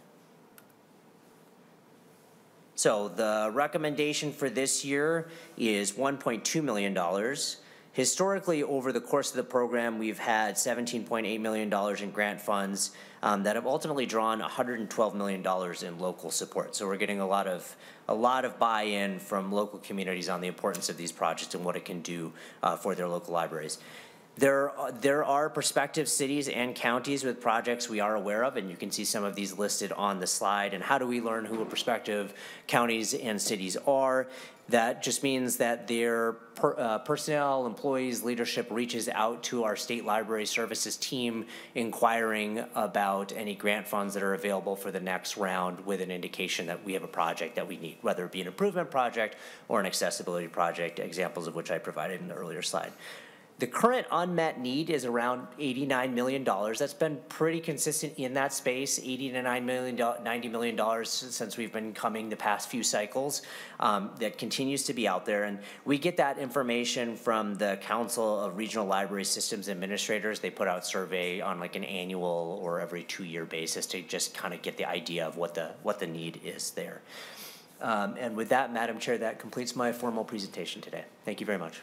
So the recommendation for this year is $1.2 million. Historically, over the course of the program, we've had $17.8 million in grant funds that have ultimately drawn $112 million in local support. So we're getting a lot of buy-in from local communities on the importance of these projects and what it can do for their local libraries. There are prospective cities and counties with projects we are aware of, and you can see some of these listed on the slide. And how do we learn who prospective counties and cities are? That just means that their personnel, employees, leadership reaches out to our state library services team inquiring about any grant funds that are available for the next round with an indication that we have a project that we need, whether it be an improvement project or an accessibility project, examples of which I provided in the earlier slide. The current unmet need is around $89 million. That's been pretty consistent in that space, $80 to $90 million since we've been coming the past few cycles. That continues to be out there. And we get that information from the Council of Regional Library Systems Administrators. They put out survey on like an annual or every 2-year basis to just kind of get the idea of what the need is there. And with that, Madam Chair, that completes my formal presentation today. Thank you very much.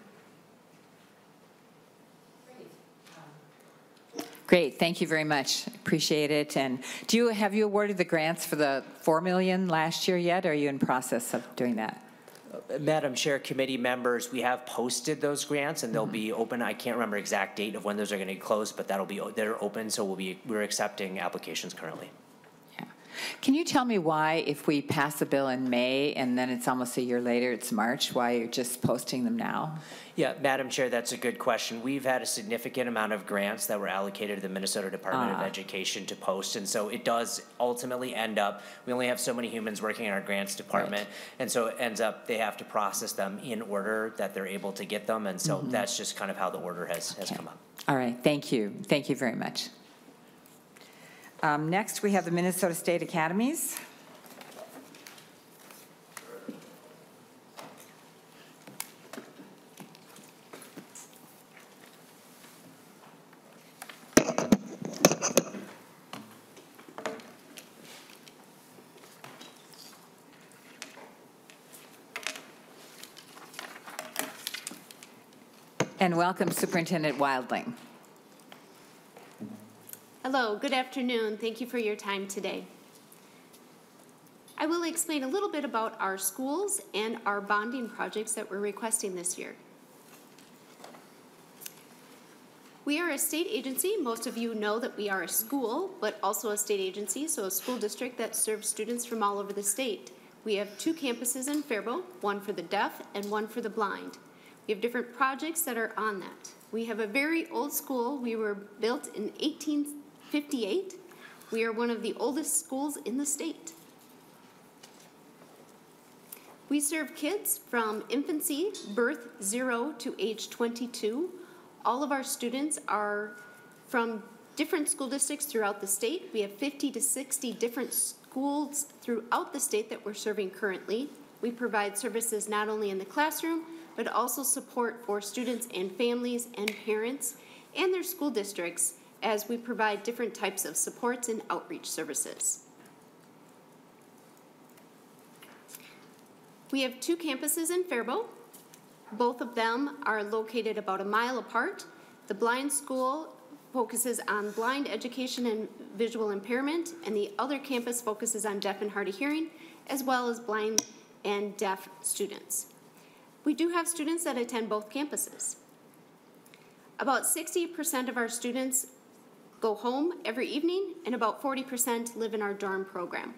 Great, thank you very much. Appreciate it. And have you awarded the grants for the $4 million last year yet? Or are you in process of doing that? Madam Chair, committee members, we have posted those grants and they'll be open. I can't remember exact date of when those are going to close, but they're open. So we're accepting applications currently. Yeah. Can you tell me why, if we pass a bill in May and then it's almost a year later, it's March, why you're just posting them now? Yeah, Madam Chair, that's a good question. We've had a significant amount of grants that were allocated to the Minnesota Department of Education to post, and so it does ultimately end up, we only have so many humans working in our grants department, right. And so it ends up they have to process them in order that they're able to get them, and so that's just kind of how the order has come up. All right, thank you. Thank you very much. Next, we have the Minnesota State Academies. And welcome, Superintendent Wildling. Hello, good afternoon. Thank you for your time today. I will explain a little bit about our schools and our bonding projects that we're requesting this year. We are a state agency. Most of you know that we are a school, but also a state agency, so a school district that serves students from all over the state. We have 2 campuses in Faribault, one for the deaf and one for the blind. We have different projects that are on that. We have a very old school. We were built in 1858. We are one of the oldest schools in the state. We serve kids from infancy, birth 0 to age 22. All of our students are from different school districts throughout the state. We have 50 to 60 different schools throughout the state that we're serving currently. We provide services not only in the classroom, but also support for students and families and parents and their school districts as we provide different types of supports and outreach services. We have 2 campuses in Faribault. Both of them are located about a mile apart. The blind school focuses on blind education and visual impairment, and the other campus focuses on deaf and hard of hearing, as well as blind and deaf students. We do have students that attend both campuses. About 60% of our students go home every evening, and about 40% live in our dorm program.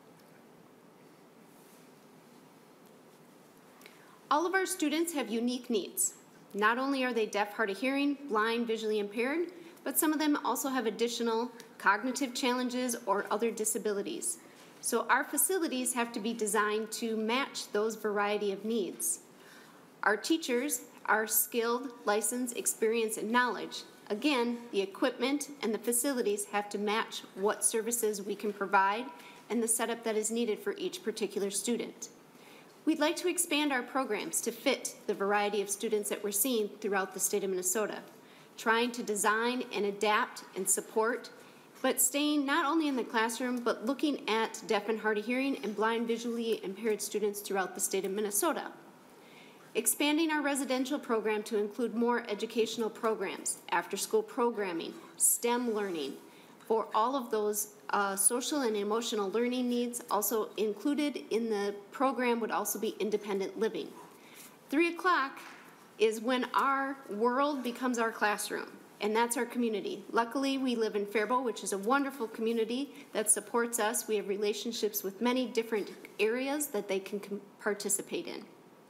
All of our students have unique needs. Not only are they deaf, hard of hearing, blind, visually impaired, but some of them also have additional cognitive challenges or other disabilities. So our facilities have to be designed to match those variety of needs. Our teachers are skilled, licensed, experience, and knowledge. Again, the equipment and the facilities have to match what services we can provide and the setup that is needed for each particular student. We'd like to expand our programs to fit the variety of students that we're seeing throughout the state of Minnesota, trying to design and adapt and support, but staying not only in the classroom, but looking at deaf and hard of hearing and blind visually impaired students throughout the state of Minnesota. Expanding our residential program to include more educational programs, after-school programming, STEM learning, for all of those social and emotional learning needs. Also included in the program would also be independent living. 3 o'clock is when our world becomes our classroom, and that's our community. Luckily, we live in Faribault, which is a wonderful community that supports us. We have relationships with many different areas that they can participate in.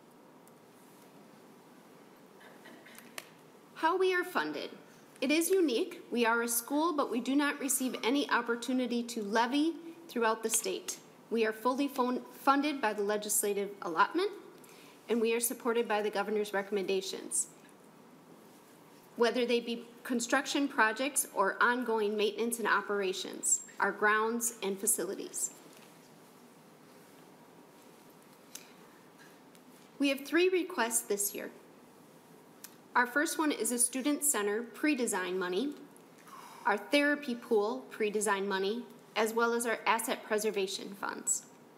How we are funded. It is unique. We are a school, but we do not receive any opportunity to levy throughout the state. We are fully funded by the legislative allotment, and we are supported by the governor's recommendations, whether they be construction projects or ongoing maintenance and operations, our grounds and facilities. We have 3 requests this year. Our first one is a student center pre-design money, our therapy pool pre-design money, as well as our asset preservation funds.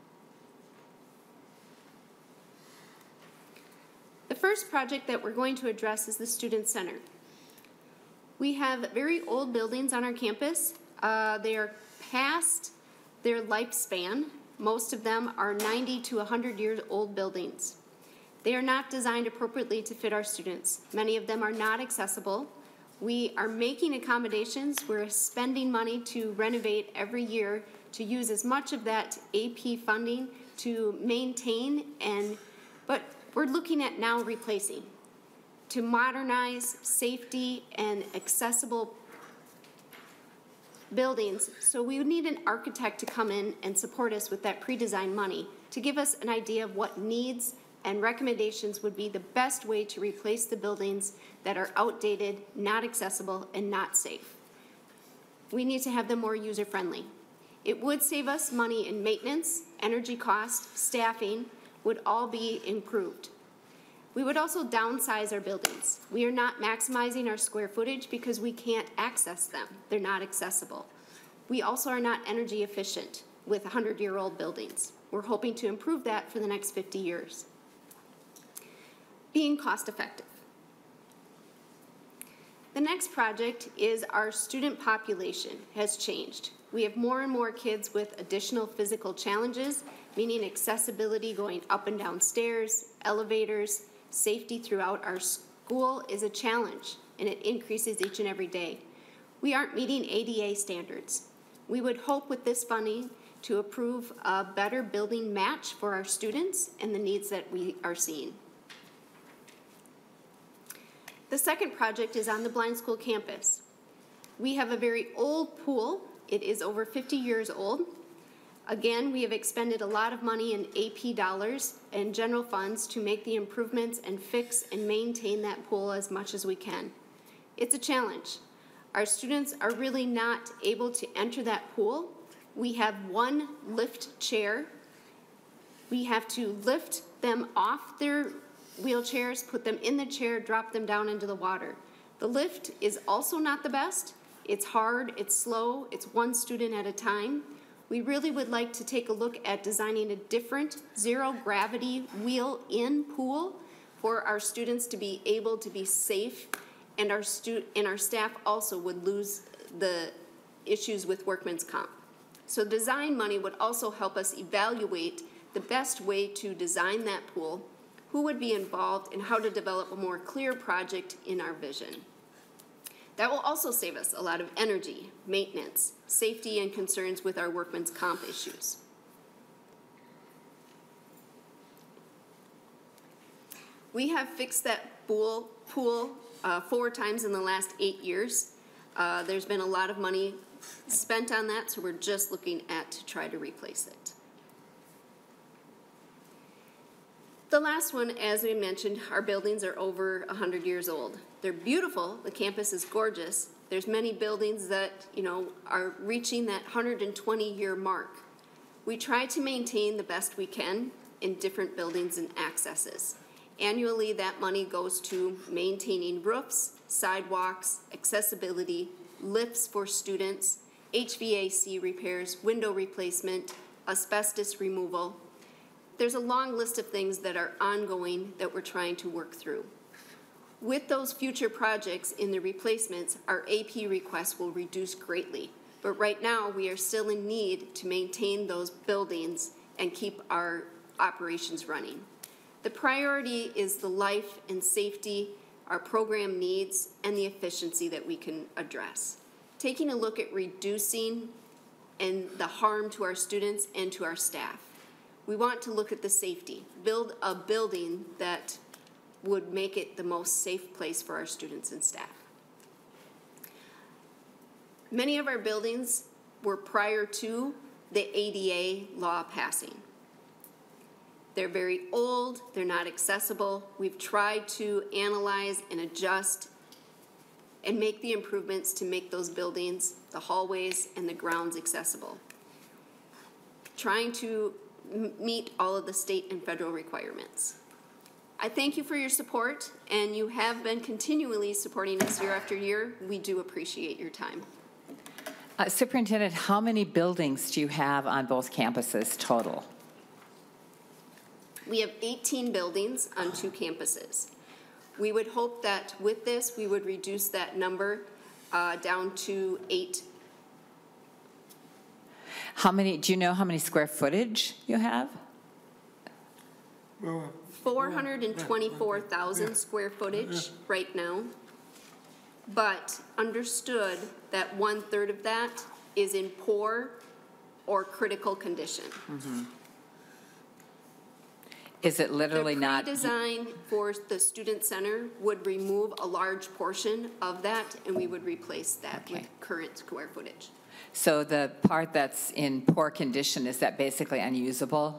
The first project that we're going to address is the student center. We have very old buildings on our campus. They are past their lifespan. Most of them are 90 to 100 years old buildings. They are not designed appropriately to fit our students. Many of them are not accessible. We are making accommodations. We're spending money to renovate every year to use as much of that AP funding to maintain, but we're looking at now replacing to modernize safety and accessible buildings. So we would need an architect to come in and support us with that pre-design money to give us an idea of what needs and recommendations would be the best way to replace the buildings that are outdated, not accessible, and not safe. We need to have them more user-friendly. It would save us money in maintenance, energy costs, staffing, would all be improved. We would also downsize our buildings. We are not maximizing our square footage because we can't access them. They're not accessible. We also are not energy efficient with 100-year-old buildings. We're hoping to improve that for the next 50 years. Being cost effective. The next project is our student population has changed. We have more and more kids with additional physical challenges, meaning accessibility going up and down stairs, elevators, safety throughout our school is a challenge, and it increases each and every day. We aren't meeting ADA standards. We would hope with this funding to approve a better building match for our students and the needs that we are seeing. The second project is on the Blind School campus. We have a very old pool. It is over 50 years old. Again, we have expended a lot of money in AP dollars and general funds to make the improvements and fix and maintain that pool as much as we can. It's a challenge. Our students are really not able to enter that pool. We have one lift chair. We have to lift them off their wheelchairs, put them in the chair, drop them down into the water. The lift is also not the best. It's hard, it's slow, it's one student at a time. We really would like to take a look at designing a different zero-gravity wheel-in pool for our students to be able to be safe, and our staff also would lose the issues with workman's comp. So design money would also help us evaluate the best way to design that pool, who would be involved, and how to develop a more clear project in our vision. That will also save us a lot of energy, maintenance, safety, and concerns with our workman's comp issues. We have fixed that pool 4 times in the last 8 years. There's been a lot of money spent on that, so we're just looking at to try to replace it. The last one, as we mentioned, our buildings are over 100 years old. They're beautiful. The campus is gorgeous. There's many buildings that, are reaching that 120-year mark. We try to maintain the best we can in different buildings and accesses. Annually, that money goes to maintaining roofs, sidewalks, accessibility, lifts for students, HVAC repairs, window replacement, asbestos removal. There's a long list of things that are ongoing that we're trying to work through. With those future projects in the replacements, our AP requests will reduce greatly. But right now, we are still in need to maintain those buildings and keep our operations running. The priority is the life and safety our program needs and the efficiency that we can address. Taking a look at reducing and the harm to our students and to our staff. We want to look at the safety, build a building that would make it the most safe place for our students and staff. Many of our buildings were prior to the ADA law passing. They're very old, they're not accessible. We've tried to analyze and adjust and make the improvements to make those buildings, the hallways, and the grounds accessible. Trying to meet all of the state and federal requirements. I thank you for your support, and you have been continually supporting us year after year. We do appreciate your time. Superintendent, how many buildings do you have on both campuses total? We have 18 buildings on 2 campuses. We would hope that with this, we would reduce that number down to 8. Do you know how many square footage you have? 424,000 square footage right now, but understood that 1/3 of that is in poor or critical condition. Mm-hmm. Is it literally not? The pre-design for the student center would remove a large portion of that, and we would replace that with current square footage. So the part that's in poor condition, is that basically unusable?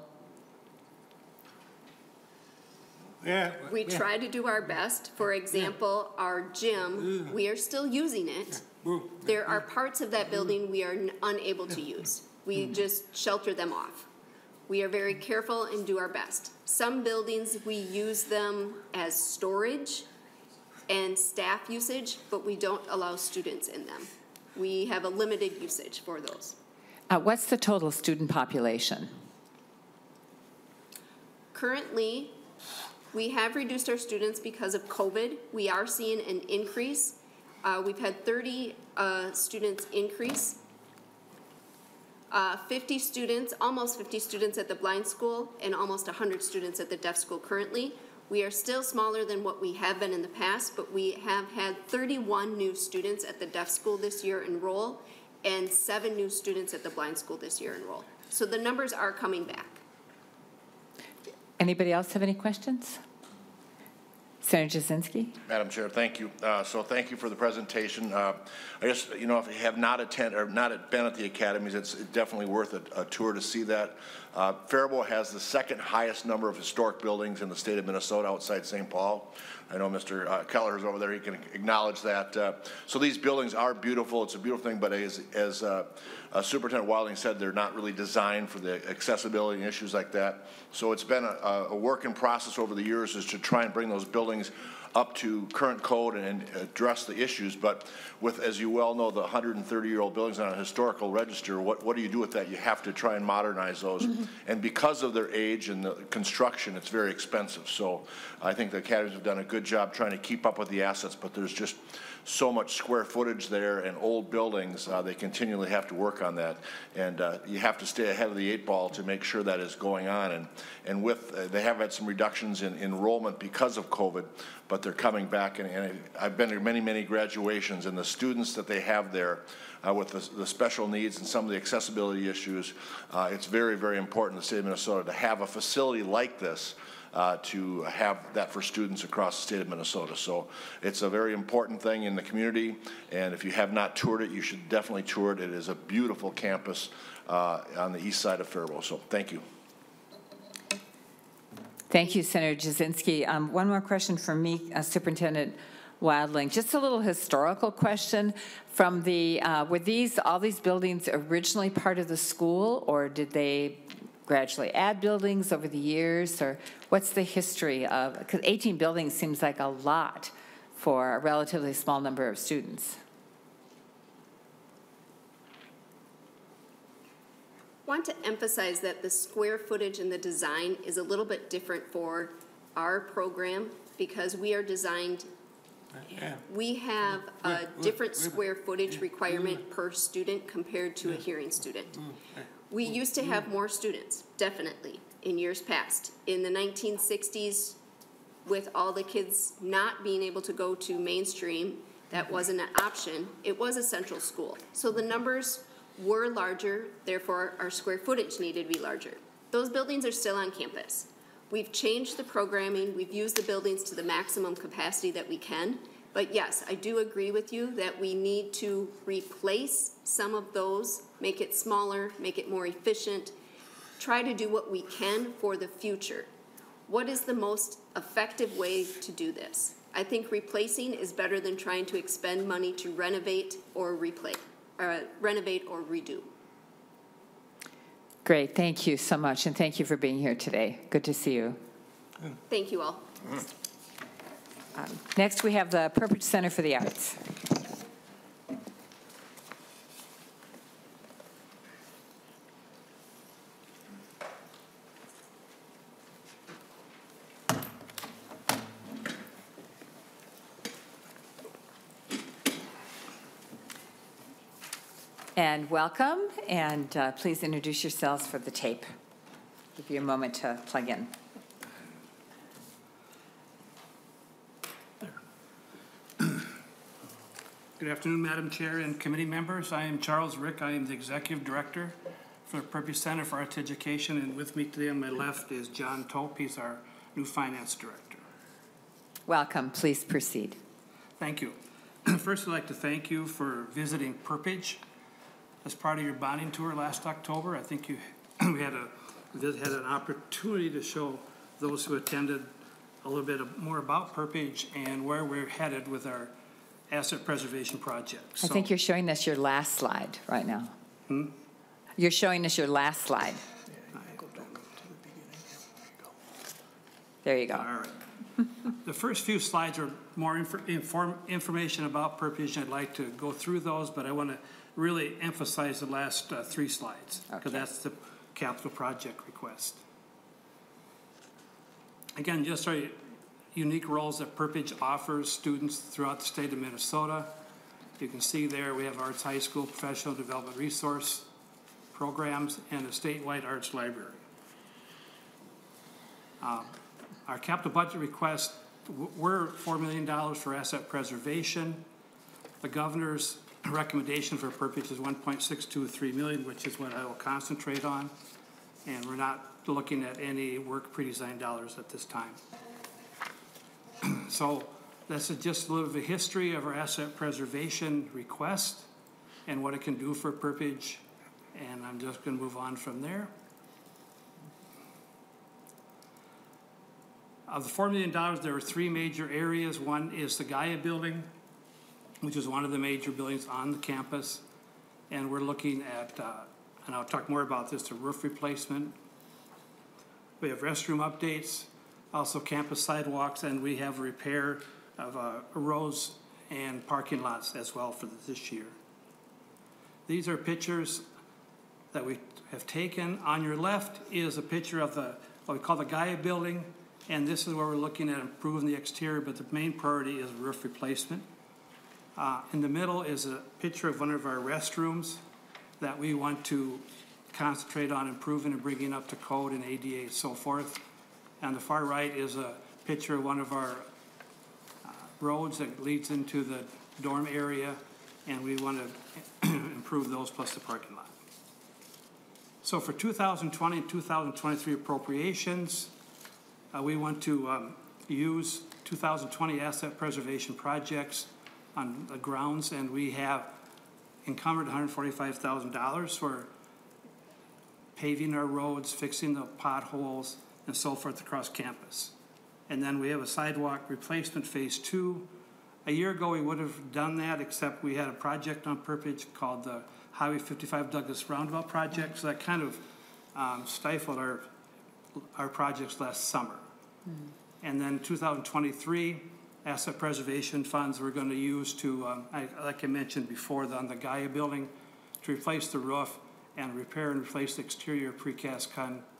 Yeah. We try to do our best. For example, our gym, we are still using it. There are parts of that building we are unable to use. We just shelter them off. We are very careful and do our best. Some buildings, we use them as storage and staff usage, but we don't allow students in them. We have a limited usage for those. What's the total student population? Currently, we have reduced our students because of COVID. We are seeing an increase. We've had 30 students increase. 50 students, almost 50 students at the blind school and almost 100 students at the deaf school currently. We are still smaller than what we have been in the past, but we have had 31 new students at the deaf school this year enroll and 7 new students at the blind school this year enroll. So the numbers are coming back. Anybody else have any questions? Senator Jasinski. Madam Chair, thank you. So thank you for the presentation. I guess, if you have not attended or not been at the academies, it's definitely worth a tour to see that. Faribault has the 2nd highest number of historic buildings in the state of Minnesota outside St. Paul. I know Mr. Keller is over there. He can acknowledge that. So these buildings are beautiful. It's a beautiful thing, but as Superintendent Wilding said, they're not really designed for the accessibility and issues like that. So it's been a work in process over the years is to try and bring those buildings up to current code and address the issues. But with, as you well know, the 130-year-old buildings on a historical register, what do you do with that? You have to try and modernize those. Mm-hmm. And because of their age and the construction, it's very expensive. So I think the academies have done a good job trying to keep up with the assets, but there's just so much square footage there and old buildings, they continually have to work on that. And you have to stay ahead of the 8 ball to make sure that is going on. And with, they have had some reductions in enrollment because of COVID, but they're coming back. And I've been to many, many graduations, and the students that they have there with the special needs and some of the accessibility issues, it's very, very important in the state of Minnesota to have a facility like this to have that for students across the state of Minnesota. So it's a very important thing in the community, and if you have not toured it, you should definitely tour it. It is a beautiful campus on the east side of Faribault. So thank you. Thank you, Senator Jasinski. One more question from me, Superintendent Wildling. Just a little historical question. From the, were all these buildings originally part of the school, or did they gradually add buildings over the years, or what's the history of, because 18 buildings seems like a lot for a relatively small number of students. I want to emphasize that the square footage and the design is a little bit different for our program because we are designed, we have a different square footage requirement per student compared to a hearing student. We used to have more students, definitely. in years past. In the 1960s, with all the kids not being able to go to mainstream, that wasn't an option, it was a central school. So the numbers were larger, therefore our square footage needed to be larger. Those buildings are still on campus. We've changed the programming, we've used the buildings to the maximum capacity that we can, but yes, I do agree with you that we need to replace some of those, make it smaller, make it more efficient, try to do what we can for the future. What is the most effective way to do this? I think replacing is better than trying to expend money to renovate or redo. Great, thank you so much, and thank you for being here today. Good to see you. Thank you all. Next, we have the Perpich Center for the Arts. And welcome, and please introduce yourselves for the tape. Give you a moment to plug in. Good afternoon, Madam Chair and committee members. I am Charles Rick. I am the Executive Director for the Perpich Center for Arts Education, and with me today on my left is John Tope. He's our new Finance Director. Welcome. Please proceed. Thank you. First, I'd like to thank you for visiting Perpich as part of your bonding tour last October. I think we had an opportunity to show those who attended a little bit more about Perpich and where we're headed with our asset preservation projects. I think you're showing us your last slide right now. You're showing us your last slide. There you go. All right. The first few slides are more information about Perpich. I'd like to go through those, but I want to really emphasize the last 3 slides, because that's the capital project request. Again, just our unique roles that Perpich offers students throughout the state of Minnesota. You can see there we have Arts High School, Professional Development Resource Programs, and a statewide arts library. Our capital budget request, we're $4 million for asset preservation. The governor's recommendation for Perpich is $1.623 million, which is what I will concentrate on. And we're not looking at any work pre-design dollars at this time. So that's just a little bit of a history of our asset preservation request and what it can do for Perpich. And I'm just going to move on from there. Of the $4 million, there are 3 major areas. One is the Gaia building, which is one of the major buildings on the campus. And we're looking at, and I'll talk more about this, the roof replacement. We have restroom updates, also campus sidewalks, and we have repair of roads and parking lots as well for this year. These are pictures that we have taken. On your left is a picture of what we call the Gaia building, and this is where we're looking at improving the exterior, but the main priority is roof replacement. In the middle is a picture of one of our restrooms that we want to concentrate on improving and bringing up to code and ADA and so forth. On the far right is a picture of one of our roads that leads into the dorm area, and we want to improve those plus the parking lot. So for 2020 and 2023 appropriations, we want to use 2020 asset preservation projects on the grounds, and we have encumbered $145,000 for paving our roads, fixing the potholes, and so forth across campus. And then we have a sidewalk replacement phase 2. A year ago we would have done that, except we had a project on Perpich called the Highway 55 Douglas Roundabout Project, so that kind of stifled our projects last summer. And then 2023, asset preservation funds we're going to use to, like I mentioned before, on the Gaia building, to replace the roof and repair and replace the exterior precast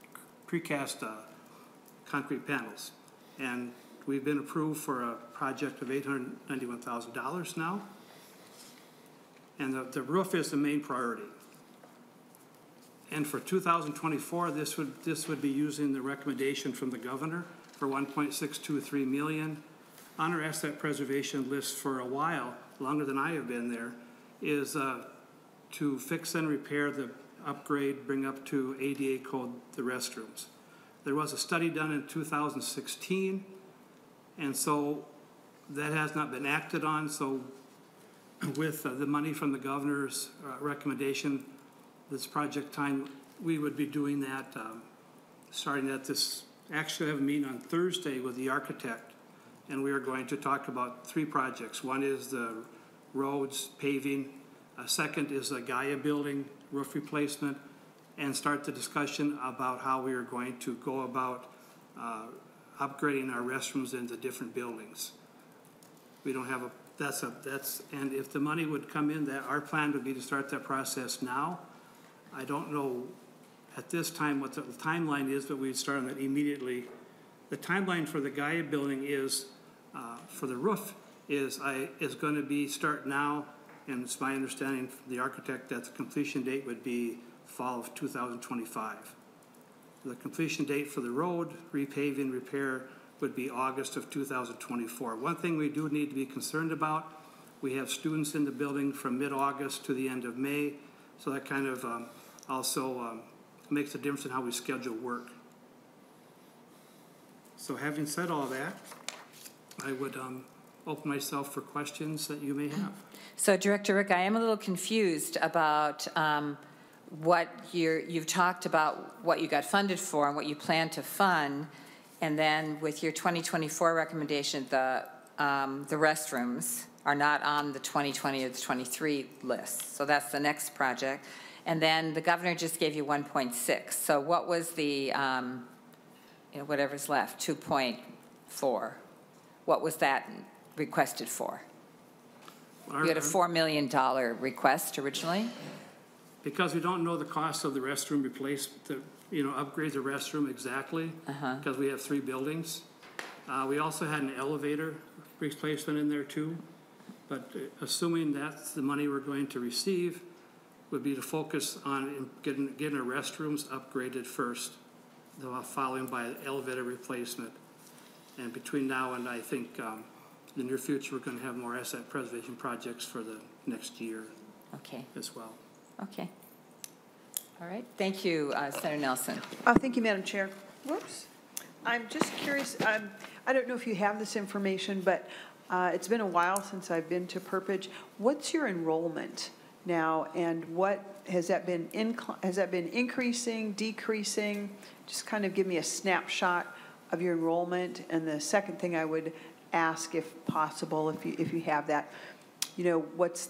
concrete panels. And we've been approved for a project of $891,000 now. And the roof is the main priority. And for 2024, this would be using the recommendation from the governor for $1.623 million. On our asset preservation list for a while, longer than I have been there, is to fix and repair the upgrade, bring up to ADA code the restrooms. There was a study done in 2016, and so that has not been acted on. So with the money from the governor's recommendation, this project time, we would be doing that, starting at this, actually I have a meeting on Thursday with the architect, and we are going to talk about 3 projects. One is the roads paving, a second is the Gaia building roof replacement, and start the discussion about how we are going to go about upgrading our restrooms in the different buildings. We don't have and if the money would come in, that our plan would be to start that process now. I don't know at this time what the timeline is, but we'd start on that immediately. The timeline for the Gaia building is, for the roof, is going to be start now, and it's my understanding from the architect that the completion date would be fall of 2025. The completion date for the road, repaving, repair would be August of 2024. One thing we do need to be concerned about, we have students in the building from mid-August to the end of May, so that kind of also makes a difference in how we schedule work. So having said all that, I would open myself for questions that you may have. So Director Rick, I am a little confused about what you've talked about what you got funded for and what you plan to fund, and then with your 2024 recommendation, the restrooms are not on the 2020 or the 23 list. So that's the next project. And then the governor just gave you 1.6. So what was the, whatever's left, 2.4? What was that requested for? You had a $4 million request originally? Because we don't know the cost of the restroom replacement, upgrade the restroom exactly, because we have 3 buildings. We also had an elevator replacement in there too, but assuming that's the money we're going to receive, would be to focus on getting our restrooms upgraded first, followed by elevator replacement. And between now and I think in the near future, we're going to have more asset preservation projects for the next year as well. Okay. All right. Thank you, Senator Nelson. Thank you, Madam Chair. Whoops. I'm just curious. I don't know if you have this information, but it's been a while since I've been to Perpich. What's your enrollment now, and what has that been increasing, decreasing? Just kind of give me a snapshot of your enrollment. And the second thing I would ask, if possible, if you have that, what's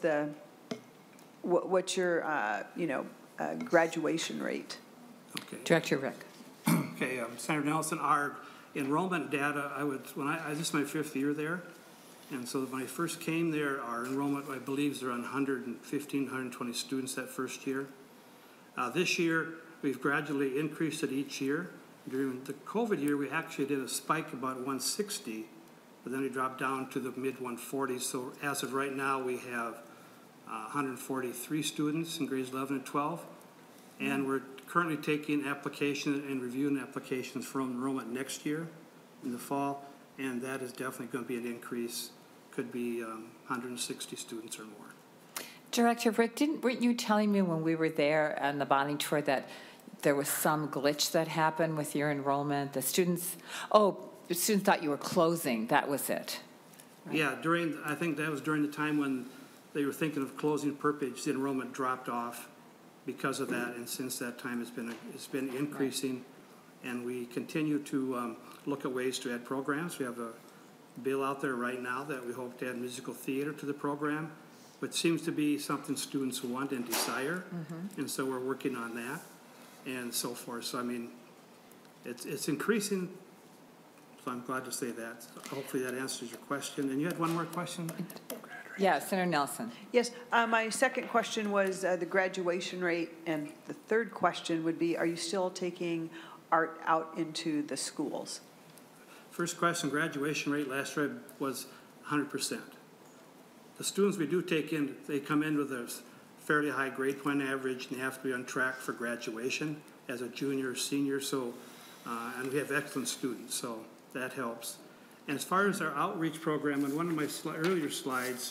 your graduation rate? Okay. Director Rick. Okay, Senator Nelson, our enrollment data, this is my 5th year there, and so when I first came there, our enrollment, I believe, is around 115, 120 students that first year. This year, we've gradually increased it each year. During the COVID year, we actually did a spike about 160, but then we dropped down to the mid-140s. So as of right now, we have 143 students in grades 11 and 12, and we're currently taking applications and reviewing applications for enrollment next year in the fall, and that is definitely going to be an increase. Could be 160 students or more. Director Rick, weren't you telling me when we were there on the bonding tour that there was some glitch that happened with your enrollment? The students thought you were closing. That was it. Right? Yeah, I think that was during the time when they were thinking of closing Perpich. The enrollment dropped off because of that, and since that time it's been increasing, and we continue to look at ways to add programs. We have a bill out there right now that we hope to add musical theater to the program, which seems to be something students want and desire, and so we're working on that and so forth. So I mean, it's increasing, so I'm glad to say that. So hopefully that answers your question. And you had one more question? Yeah, Senator Nelson. Yes, my second question was the graduation rate, and the third question would be, are you still taking art out into the schools? First question, graduation rate last year was 100%. The students we do take in, they come in with a fairly high grade point average, and they have to be on track for graduation as a junior or senior. So, and we have excellent students, so that helps. And as far as our outreach program, in one of my earlier slides,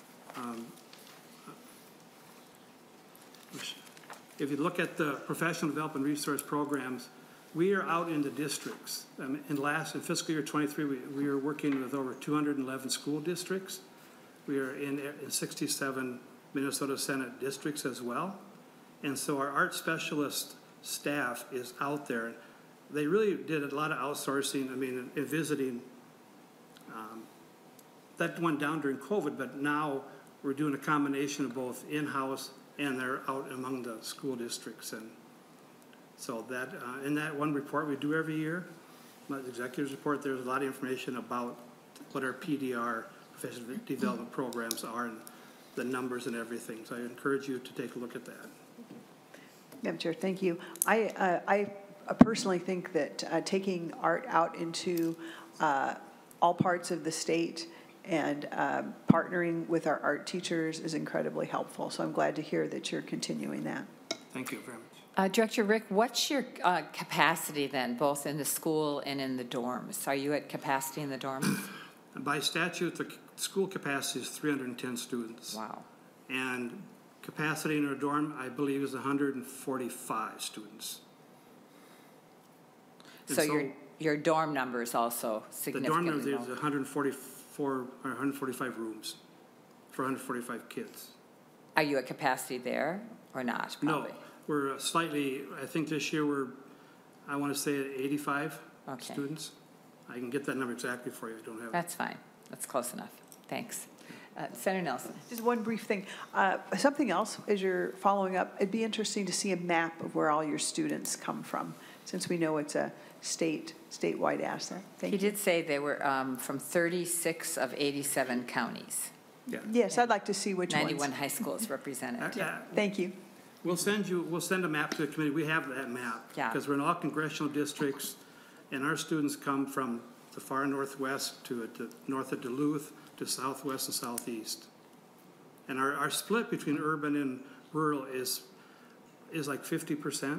if you look at the professional development resource programs, we are out in the districts. In fiscal year 23, we are working with over 211 school districts. We are in 67 Minnesota Senate districts as well. And so our art specialist staff is out there. They really did a lot of outsourcing, in visiting. That went down during COVID, but now we're doing a combination of both in-house and they're out among the school districts. And so that, in that one report we do every year, my executive's report, there's a lot of information about what our PDR, professional development programs are, and the numbers and everything. So I encourage you to take a look at that. Madam Chair, thank you. I personally think that taking art out into all parts of the state and partnering with our art teachers is incredibly helpful. So I'm glad to hear that you're continuing that. Thank you very much. Director Rick, what's your capacity then, both in the school and in the dorms? Are you at capacity in the dorms? By statute, the school capacity is 310 students. Wow. And capacity in our dorm, I believe, is 145 students. So your dorm number is also significantly The dorm number is 144 or 145 rooms for 145 kids. Are you at capacity there or not? Probably. No, we're slightly, I think this year I want to say at 85 students. I can get that number exactly for you. I don't have it. That's fine. That's close enough. Thanks. Senator Nelson. Just one brief thing. Something else, as you're following up, it'd be interesting to see a map of where all your students come from, since we know it's a statewide asset. Thank you. He did say they were from 36 of 87 counties. Yeah. Yes, I'd like to see which 91 ones. high schools represented. Thank you. We'll send a map to the committee. We have that map. Yeah. Because we're in all congressional districts, and our students come from the far northwest to north of Duluth to southwest and southeast. And our split between urban and rural is like 50%.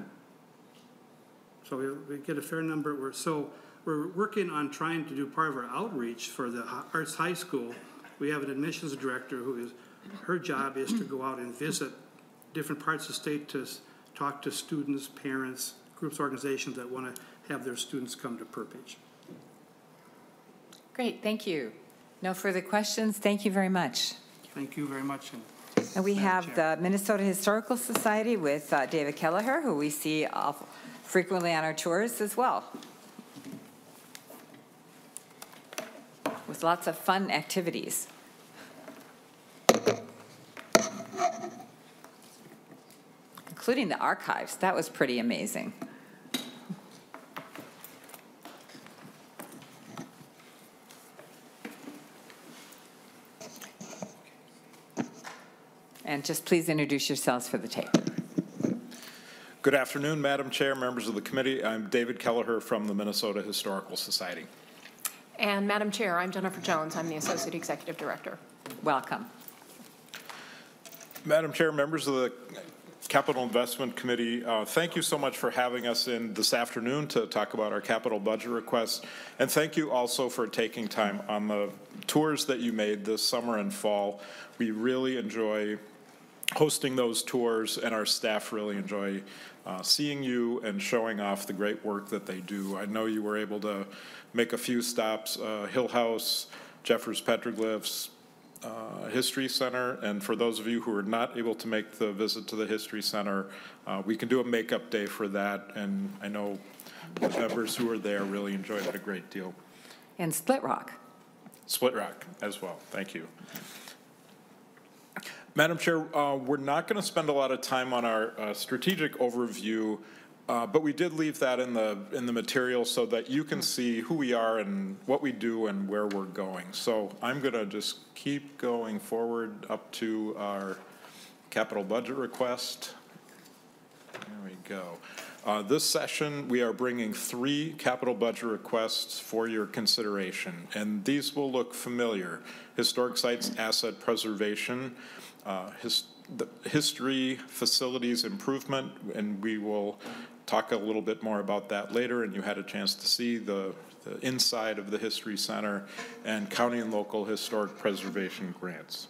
So we get a fair number. We're working on trying to do part of our outreach for the Arts High School. We have an admissions director her job is to go out and visit different parts of the state to talk to students, parents, groups, organizations that want to have their students come to Perpich. Great, thank you. No further questions. Thank you very much. Thank you very much. And we have the Minnesota Historical Society with David Kelleher, who we see frequently on our tours as well, with lots of fun activities. Including the archives. That was pretty amazing. And just please introduce yourselves for the tape. Good afternoon, Madam Chair, members of the committee. I'm David Kelleher from the Minnesota Historical Society. And Madam Chair, I'm Jennifer Jones. I'm the Associate Executive Director. Welcome. Madam Chair, members of the Capital Investment Committee, thank you so much for having us in this afternoon to talk about our capital budget request. And thank you also for taking time on the tours that you made this summer and fall. We really enjoy hosting those tours, and our staff really enjoy seeing you and showing off the great work that they do. I know you were able to make a few stops, Hill House, Jeffers Petroglyphs, History Center, and for those of you who are not able to make the visit to the History Center, we can do a makeup day for that, and I know the members who are there really enjoyed it a great deal. And Split Rock. Split Rock as well. Thank you. Madam Chair, we're not going to spend a lot of time on our strategic overview, but we did leave that in the material so that you can see who we are and what we do and where we're going. So I'm going to just keep going forward up to our capital budget request. There we go. This session, we are bringing 3 capital budget requests for your consideration, and these will look familiar. Historic Sites Asset Preservation, the history facilities improvement, and we will talk a little bit more about that later, and you had a chance to see the inside of the History Center, and county and local historic preservation grants.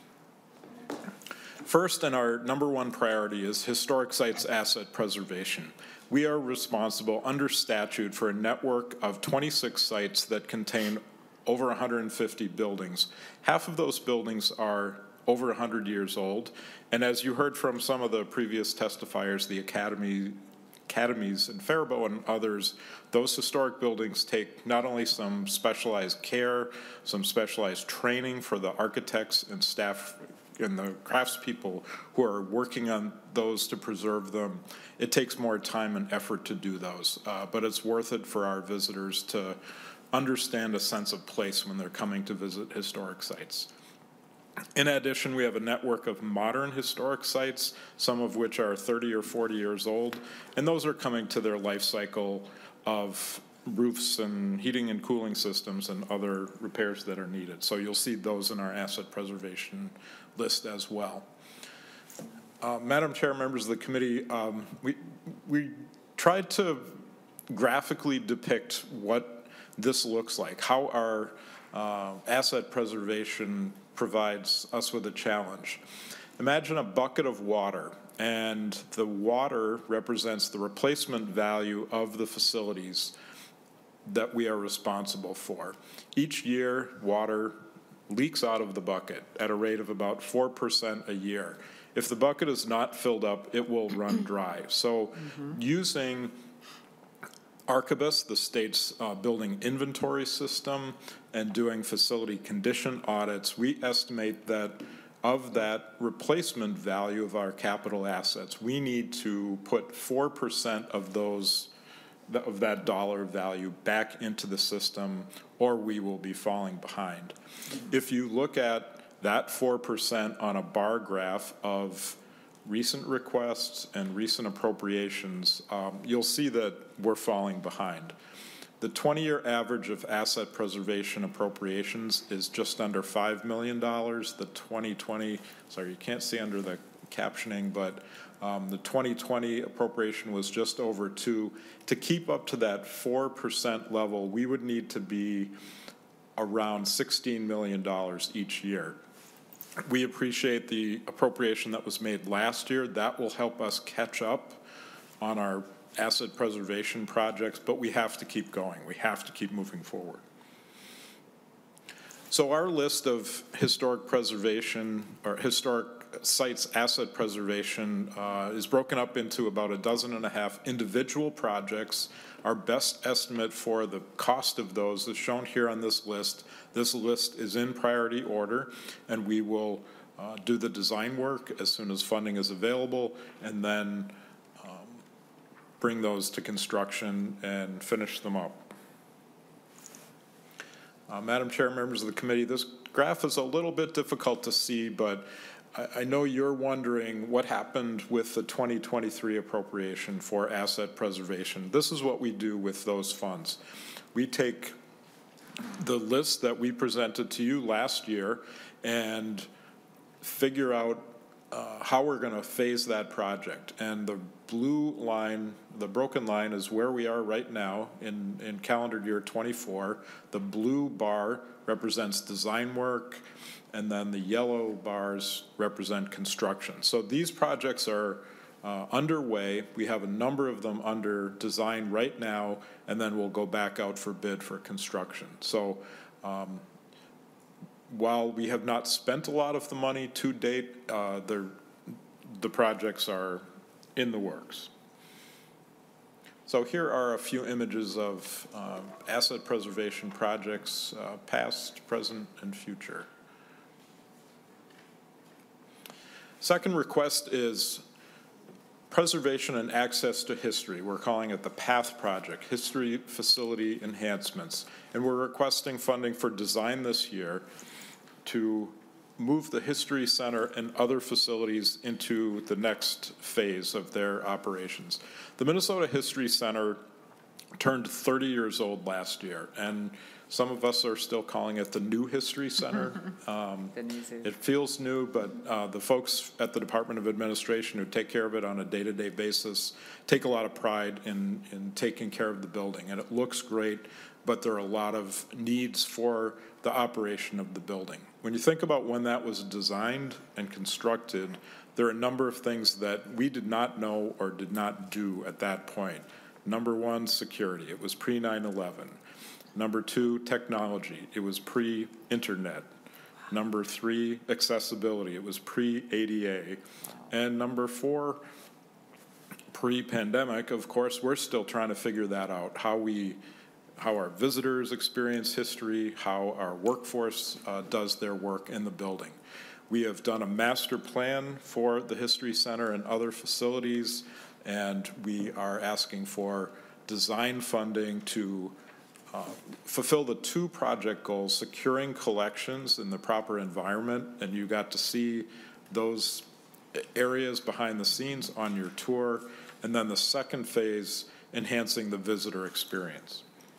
First, and our number one priority, is historic sites asset preservation. We are responsible under statute for a network of 26 sites that contain over 150 buildings. Half of those buildings are over 100 years old, and as you heard from some of the previous testifiers, the academies in Faribault and others, those historic buildings take not only some specialized care, some specialized training for the architects and staff and the craftspeople who are working on those to preserve them. It takes more time and effort to do those, but it's worth it for our visitors to understand a sense of place when they're coming to visit historic sites. In addition, we have a network of modern historic sites, some of which are 30 or 40 years old, and those are coming to their life cycle of roofs and heating and cooling systems and other repairs that are needed. So you'll see those in our asset preservation list as well. Madam Chair, members of the committee, we tried to graphically depict what this looks like, how our asset preservation provides us with a challenge. Imagine a bucket of water, and the water represents the replacement value of the facilities that we are responsible for. Each year, water leaks out of the bucket at a rate of about 4% a year. If the bucket is not filled up, it will run dry. So using Archibus, the state's building inventory system, and doing facility condition audits, we estimate that of that replacement value of our capital assets, we need to put 4% of that dollar value back into the system, or we will be falling behind. If you look at that 4% on a bar graph of recent requests and recent appropriations, you'll see that we're falling behind. The 20-year average of asset preservation appropriations is just under $5 million. The 2020, sorry, you can't see under the captioning, but the 2020 appropriation was just over 2. To keep up to that 4% level, we would need to be around $16 million each year. We appreciate the appropriation that was made last year. That will help us catch up on our asset preservation projects, but we have to keep going. We have to keep moving forward. So our list of historic preservation or historic sites asset preservation is broken up into about 12.5 individual projects. Our best estimate for the cost of those is shown here on this list. This list is in priority order, and we will do the design work as soon as funding is available, and then bring those to construction and finish them up. Madam Chair, members of the committee, this graph is a little bit difficult to see, but I know you're wondering what happened with the 2023 appropriation for asset preservation. This is what we do with those funds. We take the list that we presented to you last year and figure out how we're going to phase that project. And the blue line, the broken line, is where we are right now in calendar year 24. The blue bar represents design work, and then the yellow bars represent construction. So these projects are underway. We have a number of them under design right now, and then we'll go back out for bid for construction. So while we have not spent a lot of the money to date, the projects are in the works. So here are a few images of asset preservation projects, past, present, and future. Second request is preservation and access to history. We're calling it the PATH project, History Facility Enhancements. And we're requesting funding for design this year to move the History Center and other facilities into the next phase of their operations. The Minnesota History Center turned 30 years old last year, and Some of us are still calling it the New History Center. It feels new, but the folks at the Department of Administration who take care of it on a day-to-day basis take a lot of pride in taking care of the building. And it looks great, but there are a lot of needs for the operation of the building. When you think about when that was designed and constructed, there are a number of things that we did not know or did not do at that point. Number one, security. It was pre-9/11. Number two, technology. It was pre-internet. Number three, accessibility. It was pre-ADA. And number four, pre-pandemic, of course, we're still trying to figure that out, how our visitors experience history, how our workforce does their work in the building. We have done a master plan for the History Center and other facilities, and we are asking for design funding to fulfill the two project goals: securing collections in the proper environment, and you got to see those areas behind the scenes on your tour, and then the second phase, enhancing the visitor experience.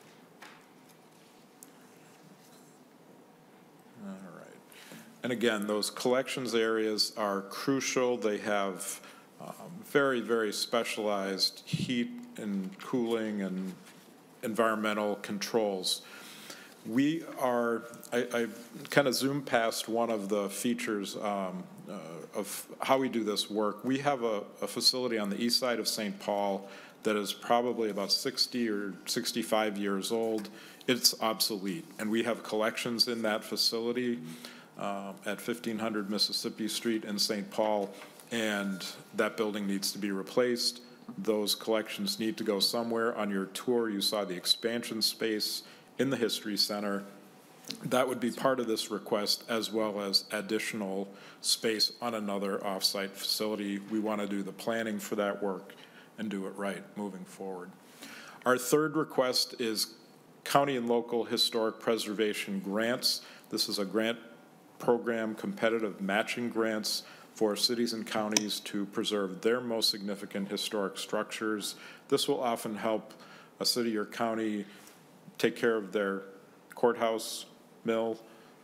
All right. And again, those collections areas are crucial. They have very, very specialized heat and cooling and environmental controls. We are, I kind of zoomed past one of the features of how we do this work. We have a facility on the east side of St. Paul that is probably about 60 or 65 years old. It's obsolete, and we have collections in that facility at 1500 Mississippi Street in St. Paul, and that building needs to be replaced. Those collections need to go somewhere. On your tour, you saw the expansion space in the History Center. That would be part of this request, as well as additional space on another off-site facility. We want to do the planning for that work and do it right moving forward. Our third request is county and local historic preservation grants. This is a grant program, competitive matching grants for cities and counties to preserve their most significant historic structures. This will often help a city or county take care of their courthouse, mill,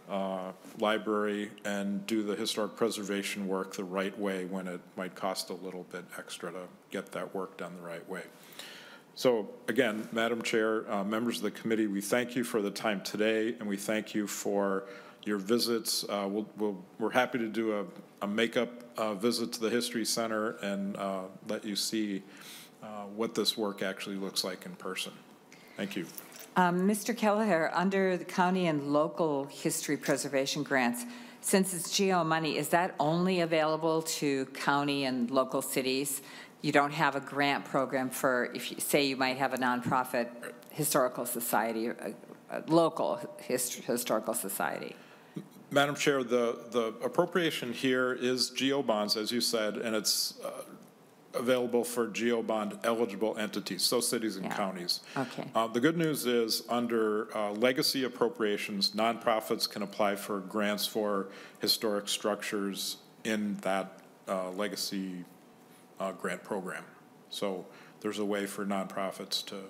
library, and do the historic preservation work the right way when it might cost a little bit extra to get that work done the right way. So again, Madam Chair, members of the committee, we thank you for the time today, and we thank you for your visits. We're happy to do a makeup visit to the History Center and let you see what this work actually looks like in person. Thank you. Mr. Kelleher, under the county and local history preservation grants, since it's GO money, is that only available to county and local cities? You don't have a grant program for, if you say you might have a nonprofit historical society, a local historical society? Madam Chair, the appropriation here is GO bonds, as you said, and it's available for GO bond eligible entities, so cities and counties. Okay. The good news is under legacy appropriations, nonprofits can apply for grants for historic structures in that legacy grant program. So there's a way for nonprofits to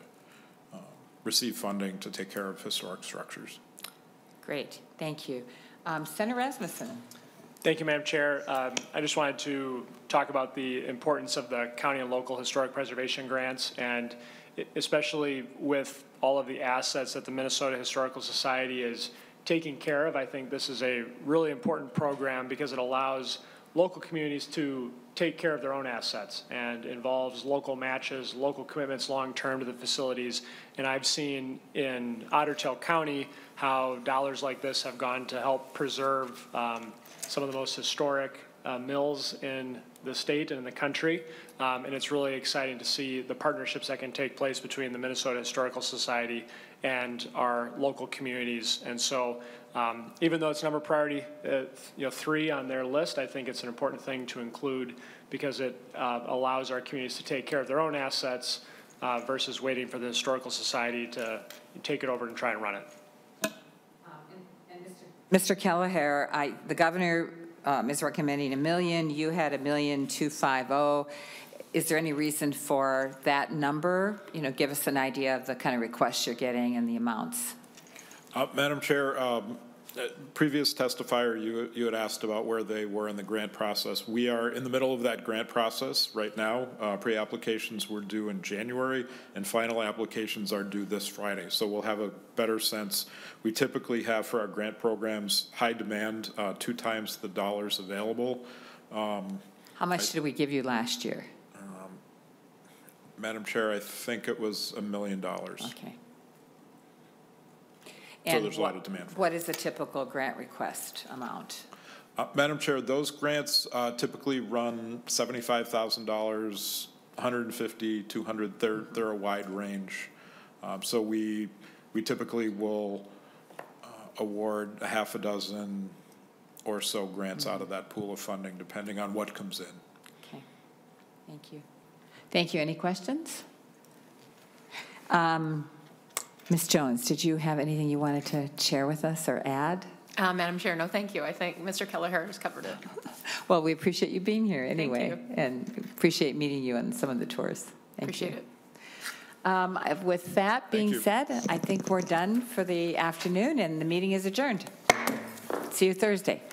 receive funding to take care of historic structures. Great, thank you. Senator Rasmussen. Thank you, Madam Chair. I just wanted to talk about the importance of the county and local historic preservation grants, and especially with all of the assets that the Minnesota Historical Society is taking care of. I think this is a really important program because it allows local communities to take care of their own assets and involves local matches, local commitments long-term to the facilities. And I've seen in Otter Tail County how dollars like this have gone to help preserve some of the most historic mills in the state and in the country. And it's really exciting to see the partnerships that can take place between the Minnesota Historical Society and our local communities. And so even though it's number priority 3 on their list, I think it's an important thing to include because it allows our communities to take care of their own assets versus waiting for the Historical Society to take it over and try and run it. Mr. Kelleher, the governor is recommending $1 million. You had $1,250,000. Is there any reason for that number? Give us an idea of the kind of requests you're getting and the amounts. Madam Chair, previous testifier, you had asked about where they were in the grant process. We are in the middle of that grant process right now. Pre-applications were due in January, and final applications are due this Friday. So we'll have a better sense. We typically have for our grant programs high demand, 2 times the dollars available. How much did we give you last year? Madam Chair, I think it was $1 million. Okay. So there's a lot of demand for it. What is the typical grant request amount? Madam Chair, those grants typically run $75,000, $150,000, $200,000. They're a wide range. So we typically will award a half a dozen or so grants out of that pool of funding, depending on what comes in. Okay. Thank you. Thank you. Any questions? Ms. Jones, did you have anything you wanted to share with us or add? Madam Chair, no, thank you. I think Mr. Kelleher has covered it. Well, we appreciate you being here anyway. Thank you. And appreciate meeting you on some of the tours. Appreciate it. With that being said, I think we're done for the afternoon and the meeting is adjourned. See you Thursday.